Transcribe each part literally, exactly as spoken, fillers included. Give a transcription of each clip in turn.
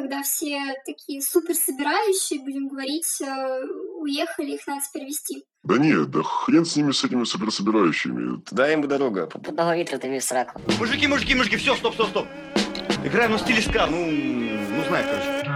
когда все такие супер собирающие, будем говорить, уехали, их надо теперь вести. Да нет, да хрен с ними, с этими суперсобирающими. Туда им дорога. По договориту ты в сраку. Мужики, мужики, мужики, все, стоп, стоп, стоп. Играем на стиле ска, ну, ну знаешь, короче.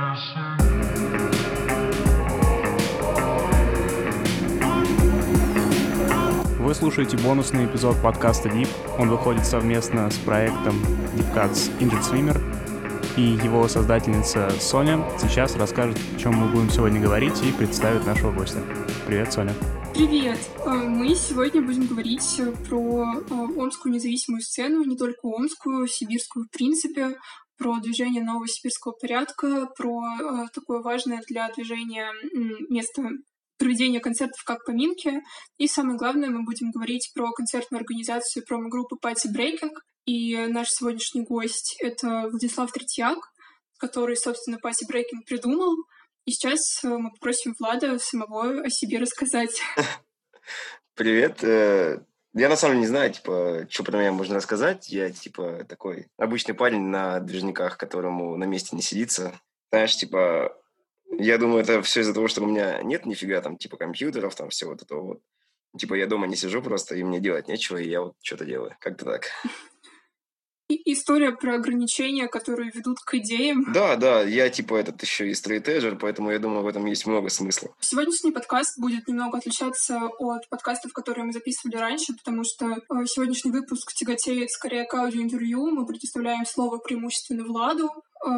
Вы слушаете бонусный эпизод подкаста Deep. Он выходит совместно с проектом Deep Cuts Injured Swimmer. И его создательница Соня сейчас расскажет, о чем мы будем сегодня говорить, и представит нашего гостя. Привет, Соня. Привет! Мы сегодня будем говорить про омскую независимую сцену, не только омскую, сибирскую в принципе, про движение нового сибирского порядка, про такое важное для движения место проведения концертов как поминки. И самое главное, мы будем говорить про концертную организацию промо-группы Party Breaking. И наш сегодняшний гость — это Владислав Третьяк, который, собственно, Party Breaking придумал. И сейчас мы попросим Влада самого о себе рассказать. Привет. Я на самом деле не знаю, типа, что про меня можно рассказать. Я, типа, такой обычный парень на движниках, которому на месте не сидится. Знаешь, типа, я думаю, это все из-за того, что у меня нет нифига там, типа, компьютеров, там, всего вот этого вот. Типа, я дома не сижу просто, и мне делать нечего, и я вот что-то делаю. Как-то так. И история про ограничения, которые ведут к идеям. Да, да, я типа этот еще и стрейт-эджер, поэтому я думаю, в этом есть много смысла. Сегодняшний подкаст будет немного отличаться от подкастов, которые мы записывали раньше, потому что сегодняшний выпуск тяготеет скорее к аудиоинтервью. Мы предоставляем слово преимущественно Владу,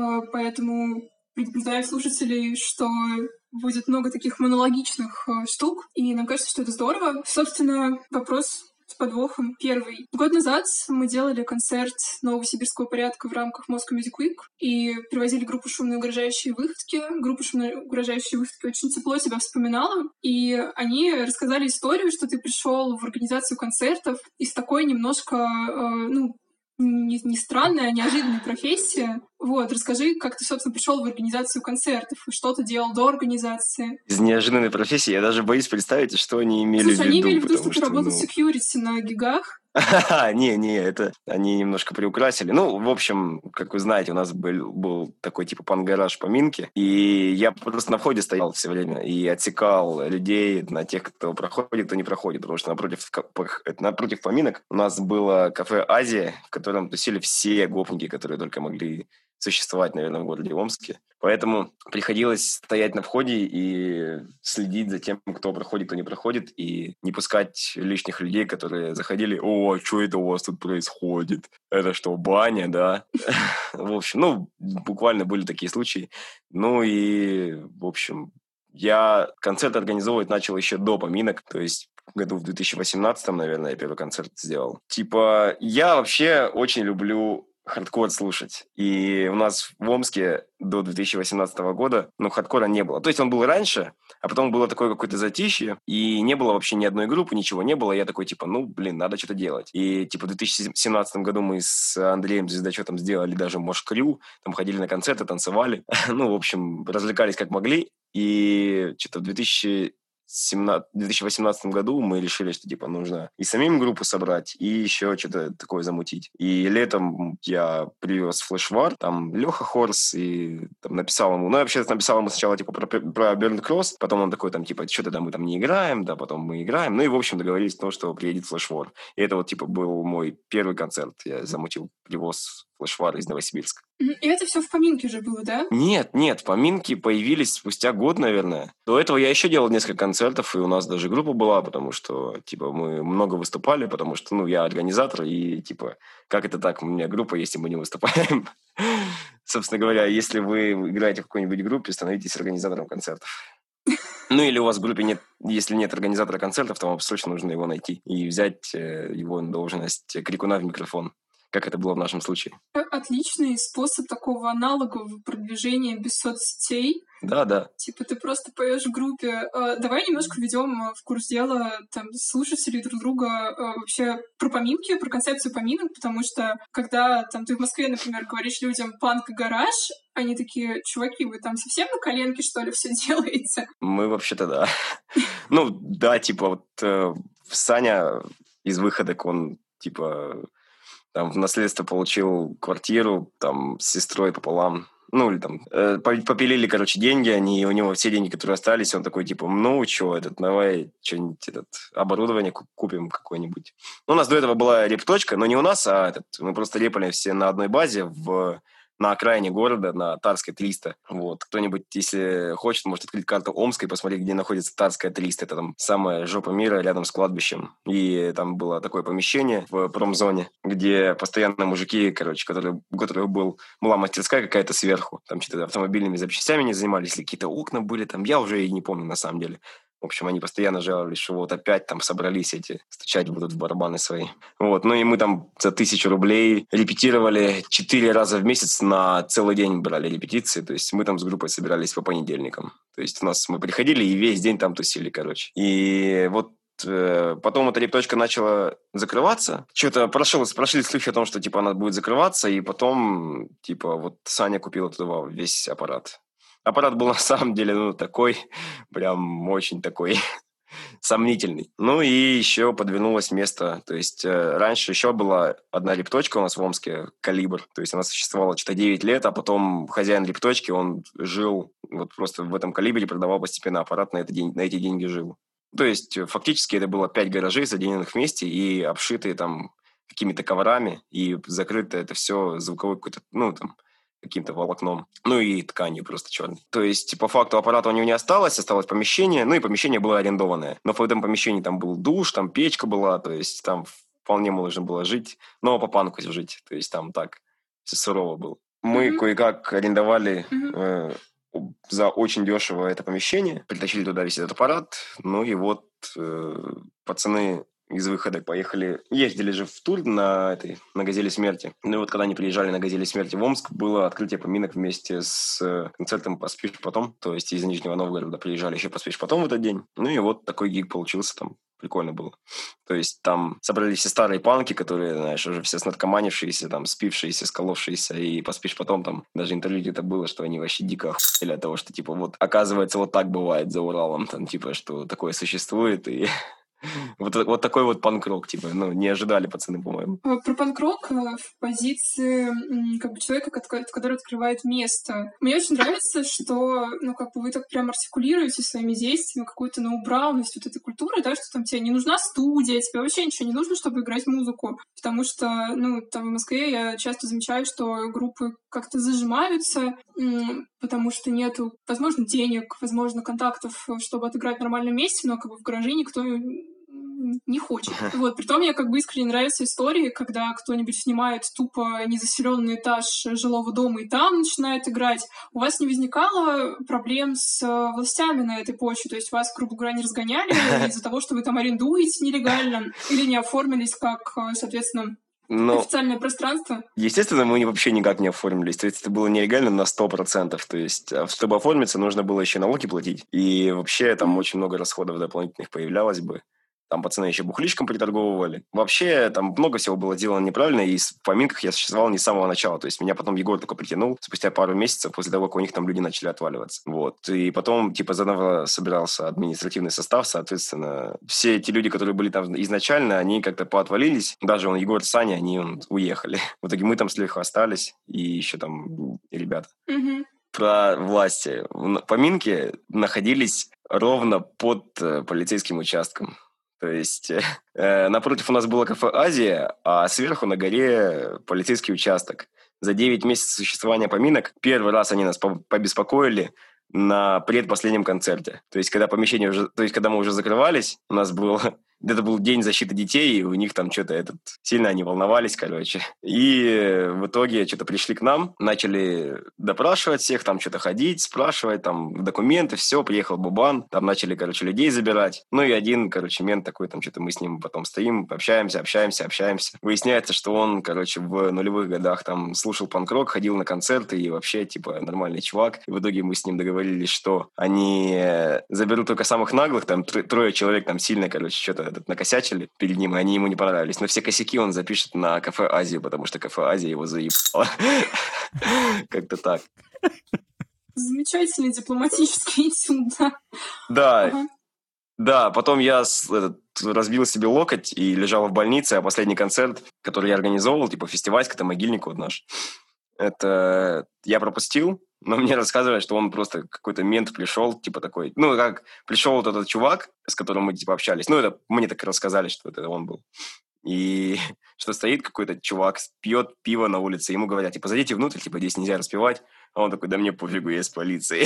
поэтому предупреждаю слушателей, что будет много таких монологичных штук, и нам кажется, что это здорово. Собственно, вопрос с подвохом. Первый. Год назад мы делали концерт нового сибирского порядка в рамках Moscow Music Week и привозили группу «Шумные угрожающие выходки». Группа «Шумные угрожающие выходки» очень тепло тебя вспоминала, и они рассказали историю, что ты пришел в организацию концертов из такой немножко, э, ну, не, не странная, а неожиданная профессия. Вот, расскажи, как ты, собственно, пришел в организацию концертов и что ты делал до организации. Из неожиданной профессии я даже боюсь представить, что они имели Слушай, в виду. они имели в виду, что ты что, работал ну... секьюрити на гигах. Не-не, это они немножко приукрасили. Ну, в общем, как вы знаете, у нас был, был такой типа панк-гараж поминки, и я просто на входе стоял все время и отсекал людей на тех, кто проходит, кто не проходит, потому что напротив, напротив поминок у нас было кафе «Азия», в котором тусили все гопники, которые только могли существовать, наверное, в городе Омске. Поэтому приходилось стоять на входе и следить за тем, кто проходит, кто не проходит, и не пускать лишних людей, которые заходили: «О, что это у вас тут происходит? Это что, баня, да?» В общем, ну, буквально были такие случаи. Ну и, в общем, я концерт организовывать начал еще до поминок, то есть году в две тысячи восемнадцатом, наверное, я первый концерт сделал. Типа, я вообще очень люблю хардкор слушать. И у нас в Омске до две тысячи восемнадцатого года, ну, хардкора не было. То есть он был раньше, а потом было такое какое-то затишье, и не было вообще ни одной группы, ничего не было. Я такой, типа, ну, блин, надо что-то делать. И, типа, в две тысячи семнадцатом году мы с Андреем Звездочетом сделали даже Мош-крю, там ходили на концерты, танцевали. Ну, в общем, развлекались как могли. И что-то в две тысячи восемнадцатом году мы решили, что типа нужно и самим группу собрать, и еще что-то такое замутить. И летом я привез флешвар, там Леха Хорс, и там написал ему, ну, я вообще написал ему сначала типа про, про Burnt Cross, потом он такой там типа, что-то там мы там не играем, да, потом мы играем, ну и в общем договорились о том, что приедет флешвар. И это вот типа был мой первый концерт, я замутил привоз флешвар из Новосибирска. И это все в поминке же было, да? Нет, нет, поминки появились спустя год, наверное. До этого я еще делал несколько концертов, и у нас даже группа была, потому что, типа, мы много выступали, потому что, ну, я организатор, и, типа, как это так, у меня группа, если мы не выступаем? Собственно говоря, если вы играете в какой-нибудь группе, становитесь организатором концертов. Ну, или у вас в группе нет, если нет организатора концертов, то вам срочно нужно его найти и взять его на должность крикуна в микрофон, как это было в нашем случае. Отличный способ такого аналогового продвижения без соцсетей. Да, да. Типа ты просто поешь в группе. Давай немножко введем в курс дела там слушателей друг друга вообще про поминки, про концепцию поминок, потому что когда там ты в Москве, например, говоришь людям панк и гараж, они такие: чуваки, вы там совсем на коленке, что ли, все делаете? Мы вообще-то да. Ну, да, типа вот Саня из Выходок, он типа там в наследство получил квартиру, там с сестрой пополам. Ну, или там, э, попилили, короче, деньги, они, и у него все деньги, которые остались, он такой, типа, ну, что, этот, давай что-нибудь, этот, оборудование купим какое-нибудь. Ну, у нас до этого была репточка, но не у нас, а этот, мы просто репали все на одной базе в... на окраине города, на Тарской триста. Вот. Кто-нибудь, если хочет, может открыть карту Омска и посмотреть, где находится Тарская триста. Это там самая жопа мира рядом с кладбищем. И там было такое помещение в промзоне, где постоянно мужики, короче, которые, у которых был, была мастерская какая-то сверху. Там что-то автомобильными запчастями не занимались, или какие-то окна были там. Я уже и не помню на самом деле. В общем, они постоянно жаловались, что вот опять там собрались эти, стучать будут в барабаны свои. Вот. Ну и мы там за тысячу рублей репетировали четыре раза в месяц, на целый день брали репетиции. То есть мы там с группой собирались по понедельникам. То есть у нас мы приходили и весь день там тусили, короче. И вот э, потом эта репточка начала закрываться. Что-то прошел, прошли слухи о том, что типа она будет закрываться, и потом типа вот Саня купила туда весь аппарат. Аппарат был на самом деле, ну, такой, прям очень такой сомнительный. Ну, и еще подвернулось место. То есть э, раньше еще была одна репточка у нас в Омске, «Калибр». То есть она существовала что-то девять лет, а потом хозяин репточки, он жил вот просто в этом «Калибре», продавал постепенно аппарат, на, это день, на эти деньги жил. То есть фактически это было пять гаражей, соединенных вместе и обшитые там какими-то коврами, и закрыто это все звуковой какой-то, ну, там, каким-то волокном, ну и тканью просто черной. То есть, по факту, аппарата у него не осталось, осталось помещение, ну и помещение было арендованное. Но в этом помещении там был душ, там печка была, то есть там вполне можно было жить, но по панку жить, то есть там так все сурово было. Мы mm-hmm. кое-как арендовали mm-hmm. э, за очень дешево это помещение, притащили туда весь этот аппарат, ну и вот э, пацаны из выхода поехали, ездили же в тур на этой, на «Газели смерти». Ну и вот когда они приезжали на «Газели смерти» в Омск, было открытие поминок вместе с концертом «Поспишь потом». То есть из Нижнего Новгорода приезжали еще «Поспишь потом» в этот день. Ну и вот такой гиг получился там. Прикольно было. То есть там собрались все старые панки, которые, знаешь, уже все снаркоманившиеся, там, спившиеся, сколовшиеся, и «Поспишь потом», там, даже интервью где-то было, что они вообще дико охуели от того, что, типа, вот, оказывается, вот так бывает за Уралом, там, типа, что такое существует, и... Вот, вот такой вот панк-рок, типа, ну, не ожидали пацаны, по-моему. Про панк-рок в позиции как бы человека, который открывает место. Мне очень нравится, что, ну, как бы вы так прям артикулируете своими действиями какую-то ноу-брауность вот этой культуры, да, что там тебе не нужна студия, тебе вообще ничего не нужно, чтобы играть музыку. Потому что, ну, там в Москве я часто замечаю, что группы как-то зажимаются, потому что нету, возможно, денег, возможно, контактов, чтобы отыграть в нормальном месте, но как бы в гараже никто не хочет. Вот, притом мне как бы искренне нравятся истории, когда кто-нибудь снимает тупо незаселенный этаж жилого дома и там начинает играть. У вас не возникало проблем с властями на этой почве? То есть вас, грубо говоря, не разгоняли из-за того, что вы там арендуете нелегально или не оформились как, соответственно, Но, официальное пространство? Естественно, мы вообще никак не оформились. То есть это было нелегально на сто процентов. То есть, чтобы оформиться, нужно было еще налоги платить. И вообще там очень много расходов дополнительных появлялось бы. Там пацаны еще бухлишком приторговывали. Вообще, там много всего было сделано неправильно, и в поминках я существовал не с самого начала. То есть меня потом Егор только притянул спустя пару месяцев после того, как у них там люди начали отваливаться. Вот. И потом, типа, заново собирался административный состав, соответственно. Все эти люди, которые были там изначально, они как-то поотвалились. Даже он, Егор, Саня, они он, уехали. В итоге мы там с Лехой остались, и еще там ребята. Mm-hmm. Про власти. Поминки находились ровно под полицейским участком. То есть э, напротив у нас было кафе «Азия», а сверху на горе полицейский участок. За девять месяцев существования поминок первый раз они нас побеспокоили на предпоследнем концерте. То есть когда помещение уже, то есть когда мы уже закрывались, у нас был... Это был день защиты детей, и у них там что-то этот... Сильно они волновались, короче. И в итоге что-то пришли к нам, начали допрашивать всех, там что-то ходить, спрашивать, там документы, все, приехал Бубан, там начали, короче, людей забирать. Ну и один, короче, мент такой, там что-то мы с ним потом стоим, общаемся, общаемся, общаемся. Выясняется, что он, короче, в нулевых годах там слушал панк-рок, ходил на концерты и вообще, типа, нормальный чувак. И в итоге мы с ним договорились, что они заберут только самых наглых, там трое человек там сильно, короче, что-то этот, накосячили перед ним, и они ему не понравились. Но все косяки он запишет на кафе «Азию», потому что кафе «Азия» его заебало. Как-то так. Замечательный дипломатический этюд, да. Да. Да, потом я с- этот, разбил себе локоть и лежал в больнице, а последний концерт, который я организовывал, типа фестивальский, это могильник вот наш, это я пропустил, но мне рассказывали, что он просто какой-то мент пришел, типа такой, ну, как пришел вот этот чувак, с которым мы, типа, общались, ну, это мне так и рассказали, что это он был, и что стоит какой-то чувак, пьет пиво на улице, ему говорят, типа, зайдите внутрь, типа, здесь нельзя распивать, а он такой, да мне пофигу, я из полиции.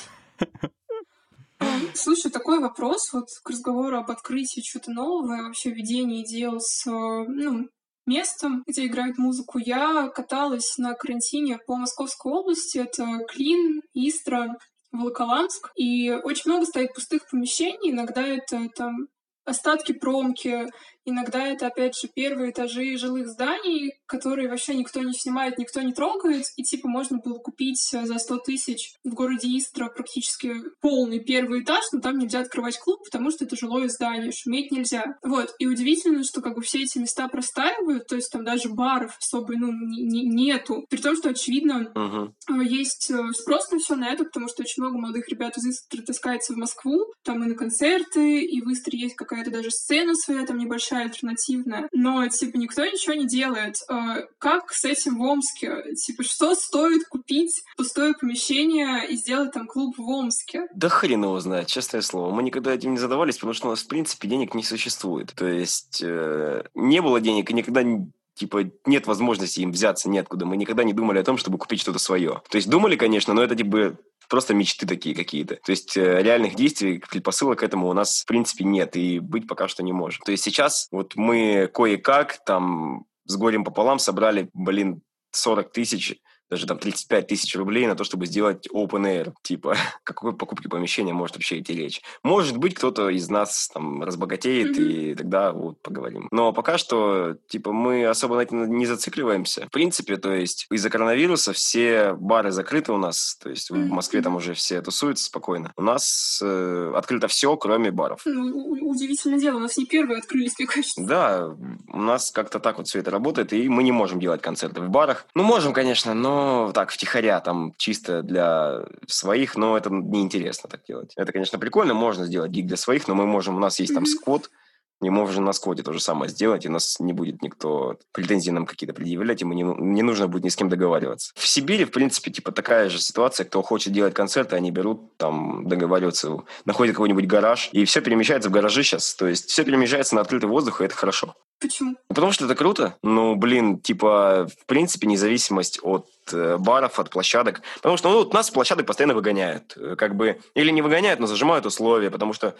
Слушай, такой вопрос вот к разговору об открытии чего-то нового и вообще ведении дел с, э, ну, местом, где играют музыку. Я каталась на карантине по Московской области. Это Клин, Истра, Волоколамск. И очень много стоит пустых помещений. Иногда это там остатки промки, иногда это, опять же, первые этажи жилых зданий, которые вообще никто не снимает, никто не трогает, и, типа, можно было купить за сто тысяч в городе Истра практически полный первый этаж, но там нельзя открывать клуб, потому что это жилое здание, шуметь нельзя. Вот, и удивительно, что, как бы, все эти места простаивают, то есть там даже баров особо, ну, не- не- нету, при том, что, очевидно, Мгм. э, есть э, спрос на все на это, потому что очень много молодых ребят из Истры таскается в Москву, там и на концерты, и в Истре есть какая-то даже сцена своя, там небольшая, альтернативная, но, типа, никто ничего не делает. Э, Как с этим в Омске? Типа, что стоит купить пустое помещение и сделать там клуб в Омске? Да хрен его знает, честное слово. Мы никогда этим не задавались, потому что у нас, в принципе, денег не существует. То есть э, не было денег, и никогда н- типа нет возможности им взяться неоткуда. Мы никогда не думали о том, чтобы купить что-то свое. То есть думали, конечно, но это типа просто мечты такие какие-то. То есть э, реальных действий, предпосылок к этому у нас, в принципе, нет, и быть пока что не может. То есть сейчас вот мы кое-как там с горем пополам собрали, блин, сорок тысяч, даже там тридцать пять тысяч рублей на то, чтобы сделать open air. Типа, о какой покупке помещения может вообще идти речь? Может быть, кто-то из нас там разбогатеет, Мгм. и тогда вот поговорим. Но пока что, типа, мы особо на этом не зацикливаемся. В принципе, то есть из-за коронавируса все бары закрыты у нас. То есть в Мгм. Москве там уже все тусуются спокойно. У нас э, открыто все, кроме баров. Ну, у- удивительное дело, у нас не первые открылись, мне кажется. Да, у нас как-то так вот все это работает, и мы не можем делать концерты в барах. Ну, можем, конечно, но так, втихаря, там, чисто для своих, но это неинтересно так делать. Это, конечно, прикольно, можно сделать гиг для своих, но мы можем, у нас есть там Мгм. сквот, и мы можем на сквоте то же самое сделать, и у нас не будет никто претензий нам какие-то предъявлять, и мы не, не нужно будет ни с кем договариваться. В Сибири, в принципе, типа такая же ситуация, кто хочет делать концерты, они берут, там, договариваются, находят какой-нибудь гараж, и все перемещается в гаражи сейчас, то есть все перемещается на открытый воздух, и это хорошо. Почему? Потому что это круто. Ну, блин, типа, в принципе, независимость от э, баров, от площадок. Потому что, ну, вот нас с площадок постоянно выгоняют. Э, Как бы, или не выгоняют, но зажимают условия. Потому что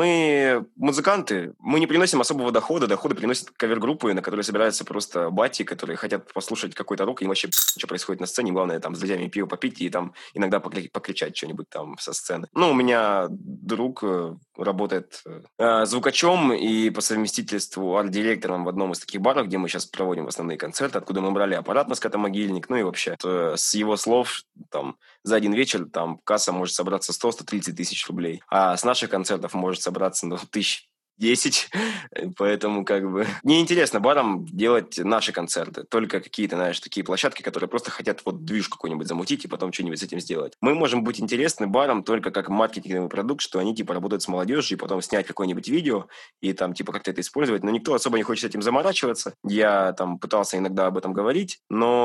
мы музыканты, мы не приносим особого дохода. Доходы приносят кавер-группы, на которые собираются просто бати, которые хотят послушать какой-то рок, и им вообще что происходит на сцене. Главное, там, с друзьями пиво попить и там иногда покри- покричать что-нибудь там со сцены. Ну, у меня друг э, работает э, звукачом и по совместительству арт-директором в одном из таких баров, где мы сейчас проводим основные концерты, откуда мы брали аппарат на скотомогильник, ну и вообще. То, с его слов, там, за один вечер там касса может собраться сто - сто тридцать тысяч рублей, а с наших концертов может собраться, ну, тысяч десять, поэтому как бы неинтересно барам делать наши концерты, только какие-то, знаешь, такие площадки, которые просто хотят вот движ какой-нибудь замутить и потом что-нибудь с этим сделать. Мы можем быть интересны барам только как маркетинговый продукт, что они типа работают с молодежью и потом снять какое-нибудь видео и там типа как-то это использовать, но никто особо не хочет этим заморачиваться. Я там пытался иногда об этом говорить,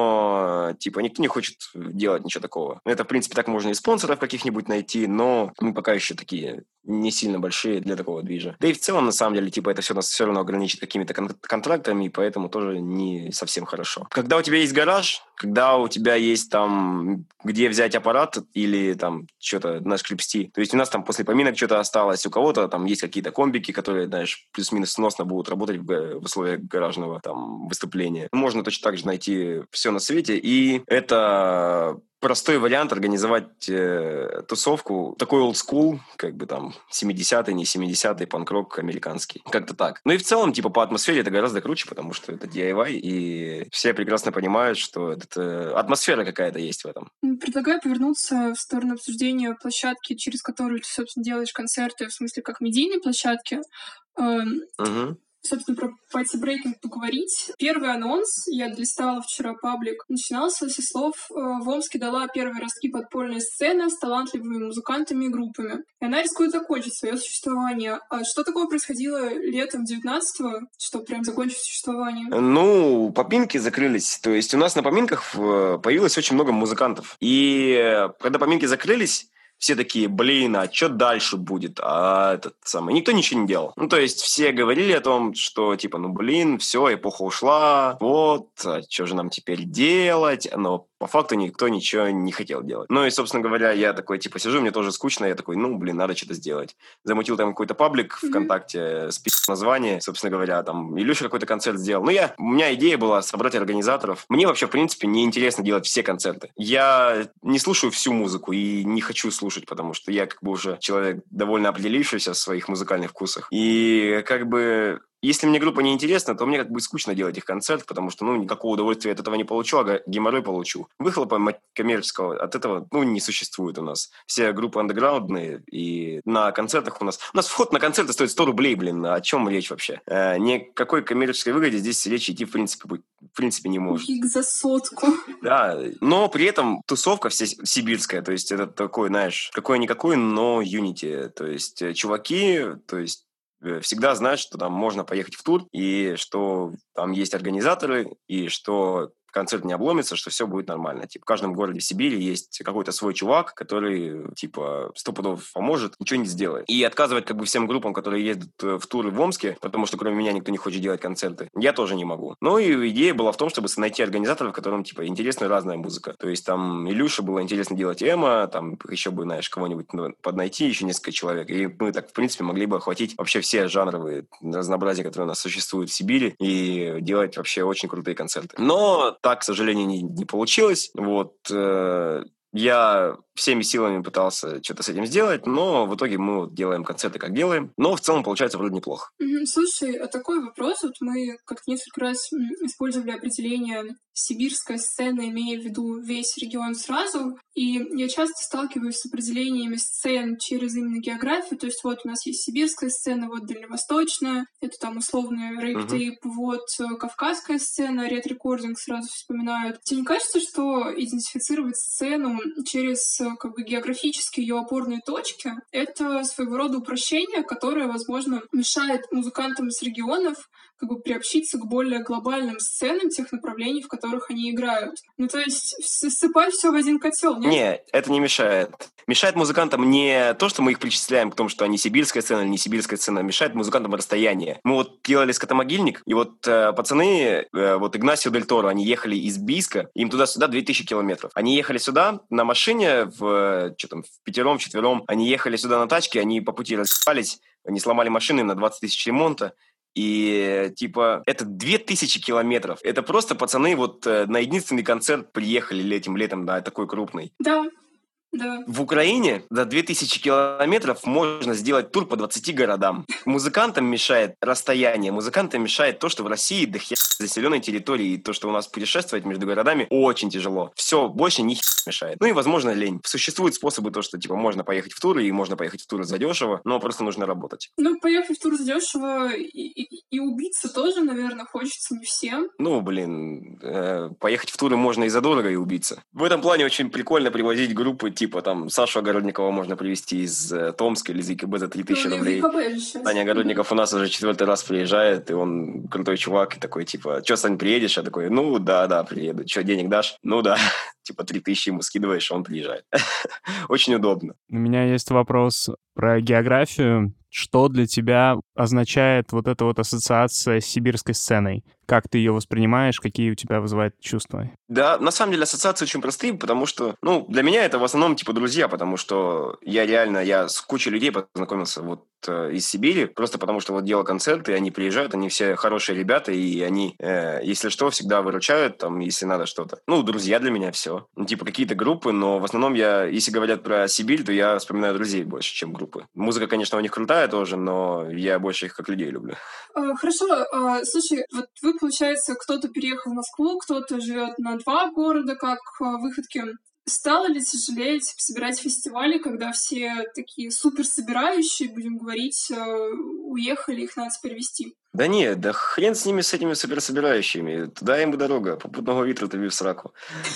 но типа никто не хочет делать ничего такого. Это, в принципе, так можно и спонсоров каких-нибудь найти, но мы пока еще такие не сильно большие для такого движа. Да и в целом, на самом деле, типа, это все нас все равно ограничит какими-то кон- контрактами, и поэтому тоже не совсем хорошо. Когда у тебя есть гараж, когда у тебя есть там, где взять аппарат или там что-то нашкрепсти, то есть у нас там после поминок что-то осталось, у кого-то там есть какие-то комбики, которые, знаешь, плюс-минус сносно будут работать в, га- в условиях гаражного там выступления. Можно точно так же найти все на свете, и это простой вариант организовать э, тусовку, такой олдскул, как бы там семидесятые, не семидесятые, панк-рок американский. Как-то так. Ну и в целом, типа, по атмосфере это гораздо круче, потому что это ди ай вай, и все прекрасно понимают, что это атмосфера какая-то есть в этом. М, Предлагаю повернуться в сторону обсуждения площадки, через которую ты, собственно, делаешь концерты, в смысле, как медийной площадки. Эм, Угу. собственно, про пати-брейкинг поговорить. Первый анонс, я долистала вчера паблик, начинался со слов «В Омске дала первые ростки подпольная сцена с талантливыми музыкантами и группами. И она рискует закончить свое существование». А что такое происходило летом девятнадцатого, что прям закончить существование? Ну, поминки закрылись. То есть у нас на поминках появилось очень много музыкантов. И когда поминки закрылись, все такие, блин, а что дальше будет? А этот самый... Никто ничего не делал. Ну, то есть все говорили о том, что, типа, ну, блин, все, эпоха ушла, вот, а что же нам теперь делать? Но по факту никто ничего не хотел делать. Ну, и, собственно говоря, я такой, типа, сижу, мне тоже скучно, я такой, ну, блин, надо что-то сделать. Замутил там какой-то паблик mm-hmm. ВКонтакте с пи*** название, собственно говоря, там, Илюша какой-то концерт сделал. Ну, я... У меня идея была собрать организаторов. Мне вообще, в принципе, не интересно делать все концерты. Я не слушаю всю музыку и не хочу слушать слушать, потому что я как бы уже человек довольно определившийся в своих музыкальных вкусах. И как бы... Если мне группа не интересна, то мне как бы скучно делать их концерт, потому что, ну, никакого удовольствия от этого не получу, а геморрой получу. Выхлопа коммерческого от этого, ну, не существует у нас. Все группы андеграундные, и на концертах у нас... У нас вход на концерты стоит сто рублей, блин, о чем речь вообще? Э, никакой коммерческой выгоде здесь речи идти, в принципе, в принципе, не может. Гиг за сотку. Да, но при этом тусовка вся сибирская, то есть это такой, знаешь, какой-никакой, но юнити, то есть чуваки, то есть всегда знают, что там можно поехать в тур, и что там есть организаторы, и что концерт не обломится, что все будет нормально. Типа, в каждом городе в Сибири есть какой-то свой чувак, который, типа, сто пудов поможет, ничего не сделает. И отказывать как бы всем группам, которые ездят в туры в Омске, потому что кроме меня никто не хочет делать концерты, я тоже не могу. Ну и идея была в том, чтобы найти организаторов, которым, типа, интересна разная музыка. То есть там Илюше было интересно делать эмо, там еще бы, знаешь, кого-нибудь поднайти, еще несколько человек. И мы так, в принципе, могли бы охватить вообще все жанровые разнообразия, которые у нас существуют в Сибири, и делать вообще очень крутые концерты. Но так, к сожалению, не, не получилось. Вот. Э, я всеми силами пытался что-то с этим сделать, но в итоге мы вот делаем концерты, как делаем. Но в целом получается вроде неплохо. Слушай, а такой вопрос. Вот мы как-то несколько раз использовали определение «сибирская сцена», имея в виду весь регион сразу. И я часто сталкиваюсь с определениями сцен через именно географию. То есть вот у нас есть сибирская сцена, вот дальневосточная, это там условный рейп-тейп, uh-huh. вот кавказская сцена, ред-рекординг сразу вспоминают. Тебе не кажется, что идентифицировать сцену через как бы географические ее опорные точки — это своего рода упрощение, которое, возможно, мешает музыкантам из регионов как бы приобщиться к более глобальным сценам тех направлений, в которых они играют. Ну, то есть ссыпать все в один котел, нет? Не, это не мешает. Мешает музыкантам не то, что мы их причисляем к тому, что они сибирская сцена или не сибирская сцена, мешает музыкантам расстояние. Мы вот делали «Скотомогильник», и вот э, пацаны, э, вот Игнасио Дель Торо, они ехали из Бийска, им туда-сюда две тысячи километров. Они ехали сюда на машине, в, что там, в пятером, четвером, они ехали сюда на тачке, они по пути распались, они сломали машину, им на двадцать тысяч ремонта. И, типа, это две тысячи километров. Это просто пацаны вот э, на единственный концерт приехали этим летом, да, такой крупный. Да. Да. В Украине за две тысячи километров можно сделать тур по двадцати городам. Музыкантам мешает расстояние, музыкантам мешает то, что в России до хера заселенной территории, и то, что у нас путешествовать между городами очень тяжело. Все, больше ни хера мешает. Ну и, возможно, лень. Существуют способы, то, что, типа, можно поехать в туры, и можно поехать в туры задешево, но просто нужно работать. Ну, поехать в тур задешево и, и, и убиться тоже, наверное, хочется не всем. Ну, блин, э, поехать в туры можно и задорого, и убиться. В этом плане очень прикольно привозить группы, типа, там, Сашу Огородникова можно привезти из э, Томска или из ИКБ за три тысячи ну, рублей. Саня Огородников у нас уже четвертый раз приезжает, и он крутой чувак, и такой, типа, что, Сань, приедешь? Я такой, ну, да-да, приеду. Что, денег дашь? Ну, да. Типа, три тысячи ему скидываешь, он приезжает. Очень удобно. У меня есть вопрос про географию. Что для тебя означает вот эта вот ассоциация с сибирской сценой? Как ты ее воспринимаешь? Какие у тебя вызывает чувства? Да, на самом деле ассоциации очень простые, потому что, ну, для меня это в основном, типа, друзья, потому что я реально, я с кучей людей познакомился вот э, из Сибири, просто потому что вот делал концерты, они приезжают, они все хорошие ребята, и они, э, если что, всегда выручают, там, если надо что-то. Ну, друзья для меня все. Ну, типа, какие-то группы, но в основном я, если говорят про Сибирь, то я вспоминаю друзей больше, чем группы. Музыка, конечно, у них крутая тоже, но я больше их как людей люблю. Хорошо. Слушай, вот вы, получается, кто-то переехал в Москву, кто-то живет на два города, как выходки. Стало ли тяжелее типа, собирать фестивали, когда все такие супер собирающие, будем говорить, уехали, их надо теперь вести? Да не, да хрен с ними, с этими суперсобирающими. Туда им дорога, попутного ветра тобі в сраку.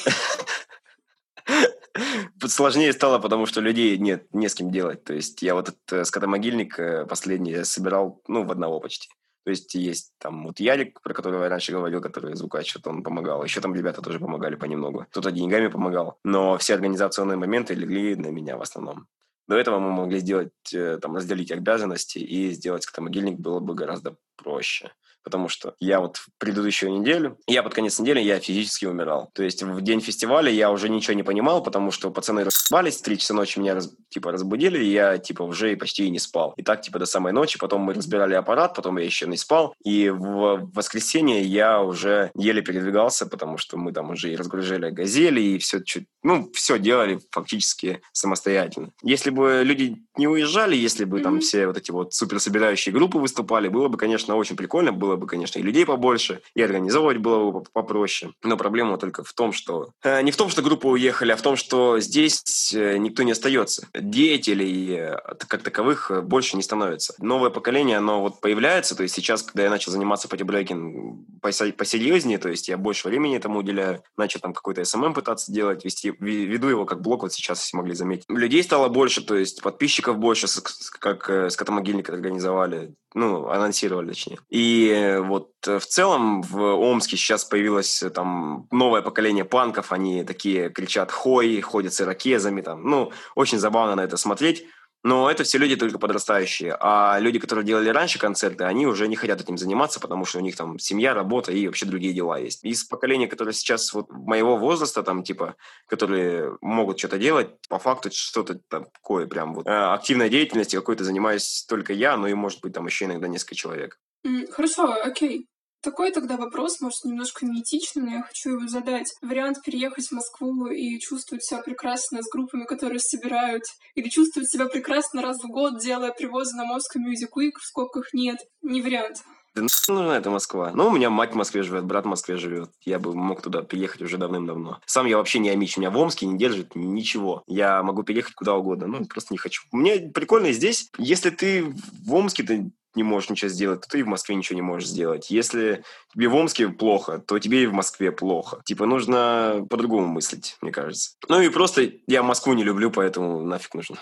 Сложнее стало, потому что людей нет, не с кем делать. То есть я вот этот скотомогильник последний собирал, ну, в одного почти. То есть есть там вот Ярик, про которого я раньше говорил, который звукач, вот он помогал. Еще там ребята тоже помогали понемногу. Кто-то деньгами помогал. Но все организационные моменты легли на меня в основном. До этого мы могли сделать, там, разделить обязанности, и сделать скотомогильник было бы гораздо проще. Потому что я вот в предыдущую неделю, я под конец недели, я физически умирал. То есть в день фестиваля я уже ничего не понимал, потому что пацаны разбались, в три часа ночи меня раз, типа разбудили, и я типа уже почти и не спал. И так типа до самой ночи, потом мы разбирали аппарат, потом я еще не спал. И в воскресенье я уже еле передвигался, потому что мы там уже и разгружали газели, и все, ну, все делали фактически самостоятельно. Если бы люди не уезжали, если бы mm-hmm. там все вот эти вот суперсобирающие группы выступали, было бы, конечно, очень прикольно, было бы, конечно, и людей побольше, и организовывать было бы попроще. Но проблема только в том, что... Э, не в том, что группы уехали, а в том, что здесь э, никто не остается. Деятелей э, как таковых э, больше не становится. Новое поколение, оно вот появляется, то есть сейчас, когда я начал заниматься патибрейкингом посерьезнее, то есть я больше времени этому уделяю, начал там какой-то эс эм эм пытаться делать, вести, веду его как блог, вот сейчас, если могли заметить. Людей стало больше, то есть подписчиков больше, как э, скотомогильник организовали, ну, анонсировали, точнее. И вот в целом в Омске сейчас появилось там новое поколение панков, они такие кричат «хой», ходят с ирокезами, там, ну, очень забавно на это смотреть. Но это все люди только подрастающие. А люди, которые делали раньше концерты, они уже не хотят этим заниматься, потому что у них там семья, работа и вообще другие дела есть. Из поколения, которое сейчас вот моего возраста, там, типа, которые могут что-то делать, по факту что-то такое прям вот активной деятельностью какой-то занимаюсь только я, ну и, может быть, там еще иногда несколько человек. Хорошо, окей. Такой тогда вопрос, может, немножко неэтичный, но я хочу его задать. Вариант переехать в Москву и чувствовать себя прекрасно с группами, которые собирают, или чувствовать себя прекрасно раз в год, делая привозы на Moscow Music Week, в скобках нет, не вариант. Да ну нужна эта Москва. Ну, у меня мать в Москве живет, брат в Москве живет. Я бы мог туда переехать уже давным-давно. Сам я вообще не амич. Меня в Омске не держит ничего. Я могу переехать куда угодно. Ну, просто не хочу. Мне прикольно здесь. Если ты в Омске, ты не можешь ничего сделать, то ты и в Москве ничего не можешь сделать. Если тебе в Омске плохо, то тебе и в Москве плохо. Типа нужно по-другому мыслить, мне кажется. Ну и просто я Москву не люблю, поэтому нафиг нужно.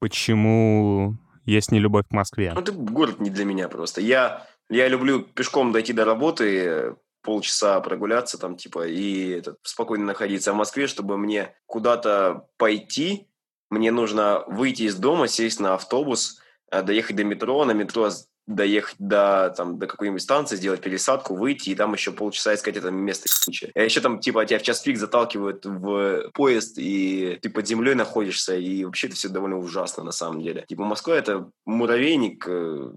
Почему есть нелюбовь к Москве? Ну, это город не для меня просто. Я, я люблю пешком дойти до работы, полчаса прогуляться там, типа, и это, спокойно находиться. А в Москве, чтобы мне куда-то пойти, мне нужно выйти из дома, сесть на автобус, доехать до метро, на метро доехать до, там, до какой-нибудь станции, сделать пересадку, выйти, и там еще полчаса искать это место. А еще там, типа, тебя в час пик заталкивают в поезд, и ты под землей находишься, и вообще это все довольно ужасно на самом деле. Типа, Москва — это муравейник,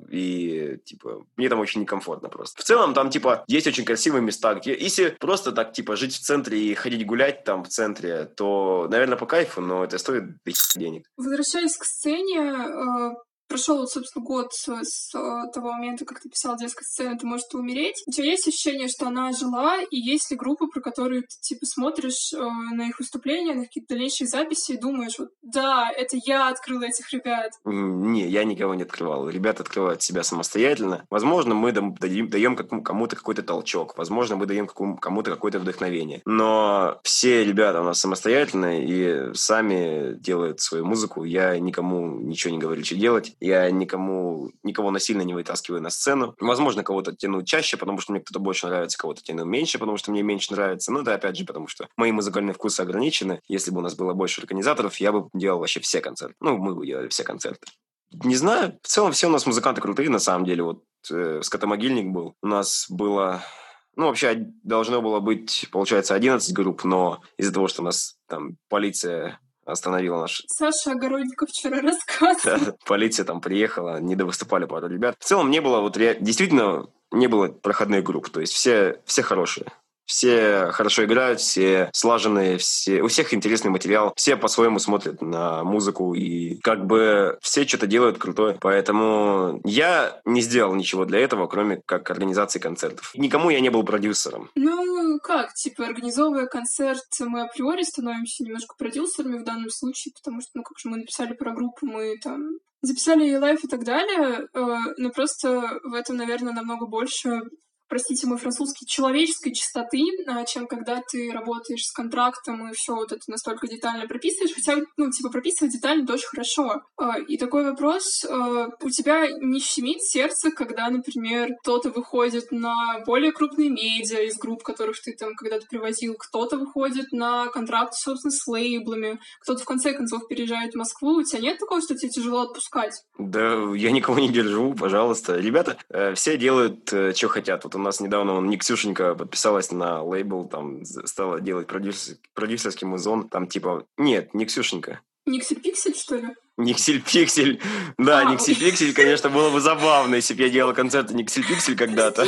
и, типа, мне там очень некомфортно просто. В целом, там, типа, есть очень красивые места, где, если просто так, типа, жить в центре и ходить гулять там в центре, то, наверное, по кайфу, но это стоит денег. Возвращаясь к сцене, прошел, вот, собственно, год с, с того момента, как ты писал «Детская сцена, ты можешь умереть». У тебя есть ощущение, что она жила, и есть ли группы, про которые ты, типа, смотришь э, на их выступления, на какие-то дальнейшие записи и думаешь, вот, да, это я открыла этих ребят? Не, я никого не открывал. Ребята открывают себя самостоятельно. Возможно, мы дадим, даем кому-то какой-то толчок. Возможно, мы даем кому-то какое-то вдохновение. Но все ребята у нас самостоятельные и сами делают свою музыку. Я никому ничего не говорю, что делать. Я никому, никого насильно не вытаскиваю на сцену. Возможно, кого-то тяну чаще, потому что мне кто-то больше нравится, кого-то тяну меньше, потому что мне меньше нравится. Ну да, опять же, потому что мои музыкальные вкусы ограничены. Если бы у нас было больше организаторов, я бы делал вообще все концерты. Ну, мы бы делали все концерты. Не знаю, в целом все у нас музыканты крутые, на самом деле. Вот э, скотомогильник был. У нас было... Ну, вообще, должно было быть, получается, одиннадцать групп, но из-за того, что у нас там полиция... остановила наш... Саша Огородников вчера рассказывал. Да, полиция там приехала, не довыступали пару ребят. В целом не было, вот ре... действительно, не было проходных групп, то есть все, все хорошие. Все хорошо играют, все слаженные, все, у всех интересный материал, все по-своему смотрят на музыку и как бы все что-то делают крутое. Поэтому я не сделал ничего для этого, кроме как организации концертов. Никому я не был продюсером. Ну, как, типа, организовывая концерт, мы априори становимся немножко продюсерами в данном случае, потому что, ну, как же мы написали про группу, мы там записали лайф и так далее, но просто в этом, наверное, намного больше, простите мой французский, человеческой чистоты, чем когда ты работаешь с контрактом и все вот это настолько детально прописываешь. Хотя, ну, типа, прописывать детально это очень хорошо. И такой вопрос, у тебя не щемит сердце, когда, например, кто-то выходит на более крупные медиа из групп, которых ты там когда-то привозил, кто-то выходит на контракт, собственно, с лейблами, кто-то в конце концов переезжает в Москву. У тебя нет такого, что тебе тяжело отпускать? Да, я никого не держу, пожалуйста. Ребята, э, все делают, э, что хотят. Вот у нас недавно он, Никсюшенька подписалась на лейбл, там, стала делать продюсер, продюсерский музон, там, типа... Нет, Никсюшенька. Никсель-пиксель, что ли? Никсель-пиксель. Да, А, Никсель-пиксель, конечно, было бы забавно, если бы я делал концерты Никсель-пиксель когда-то.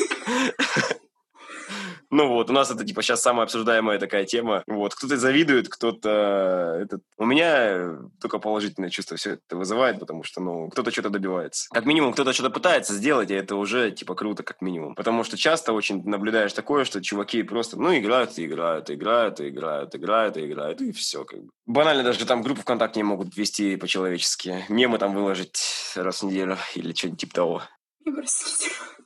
Ну вот, у нас это, типа, сейчас самая обсуждаемая такая тема. Вот, кто-то завидует, кто-то... Этот... У меня только положительное чувство все это вызывает, потому что, ну, кто-то что-то добивается. Как минимум, кто-то что-то пытается сделать, и это уже, типа, круто, как минимум. Потому что часто очень наблюдаешь такое, что чуваки просто, ну, играют и играют, играют и играют, играют и играют, и все, как бы. Банально даже там группу ВКонтакте не могут вести по-человечески. Мемы там выложить раз в неделю или что-нибудь типа того. Я простите.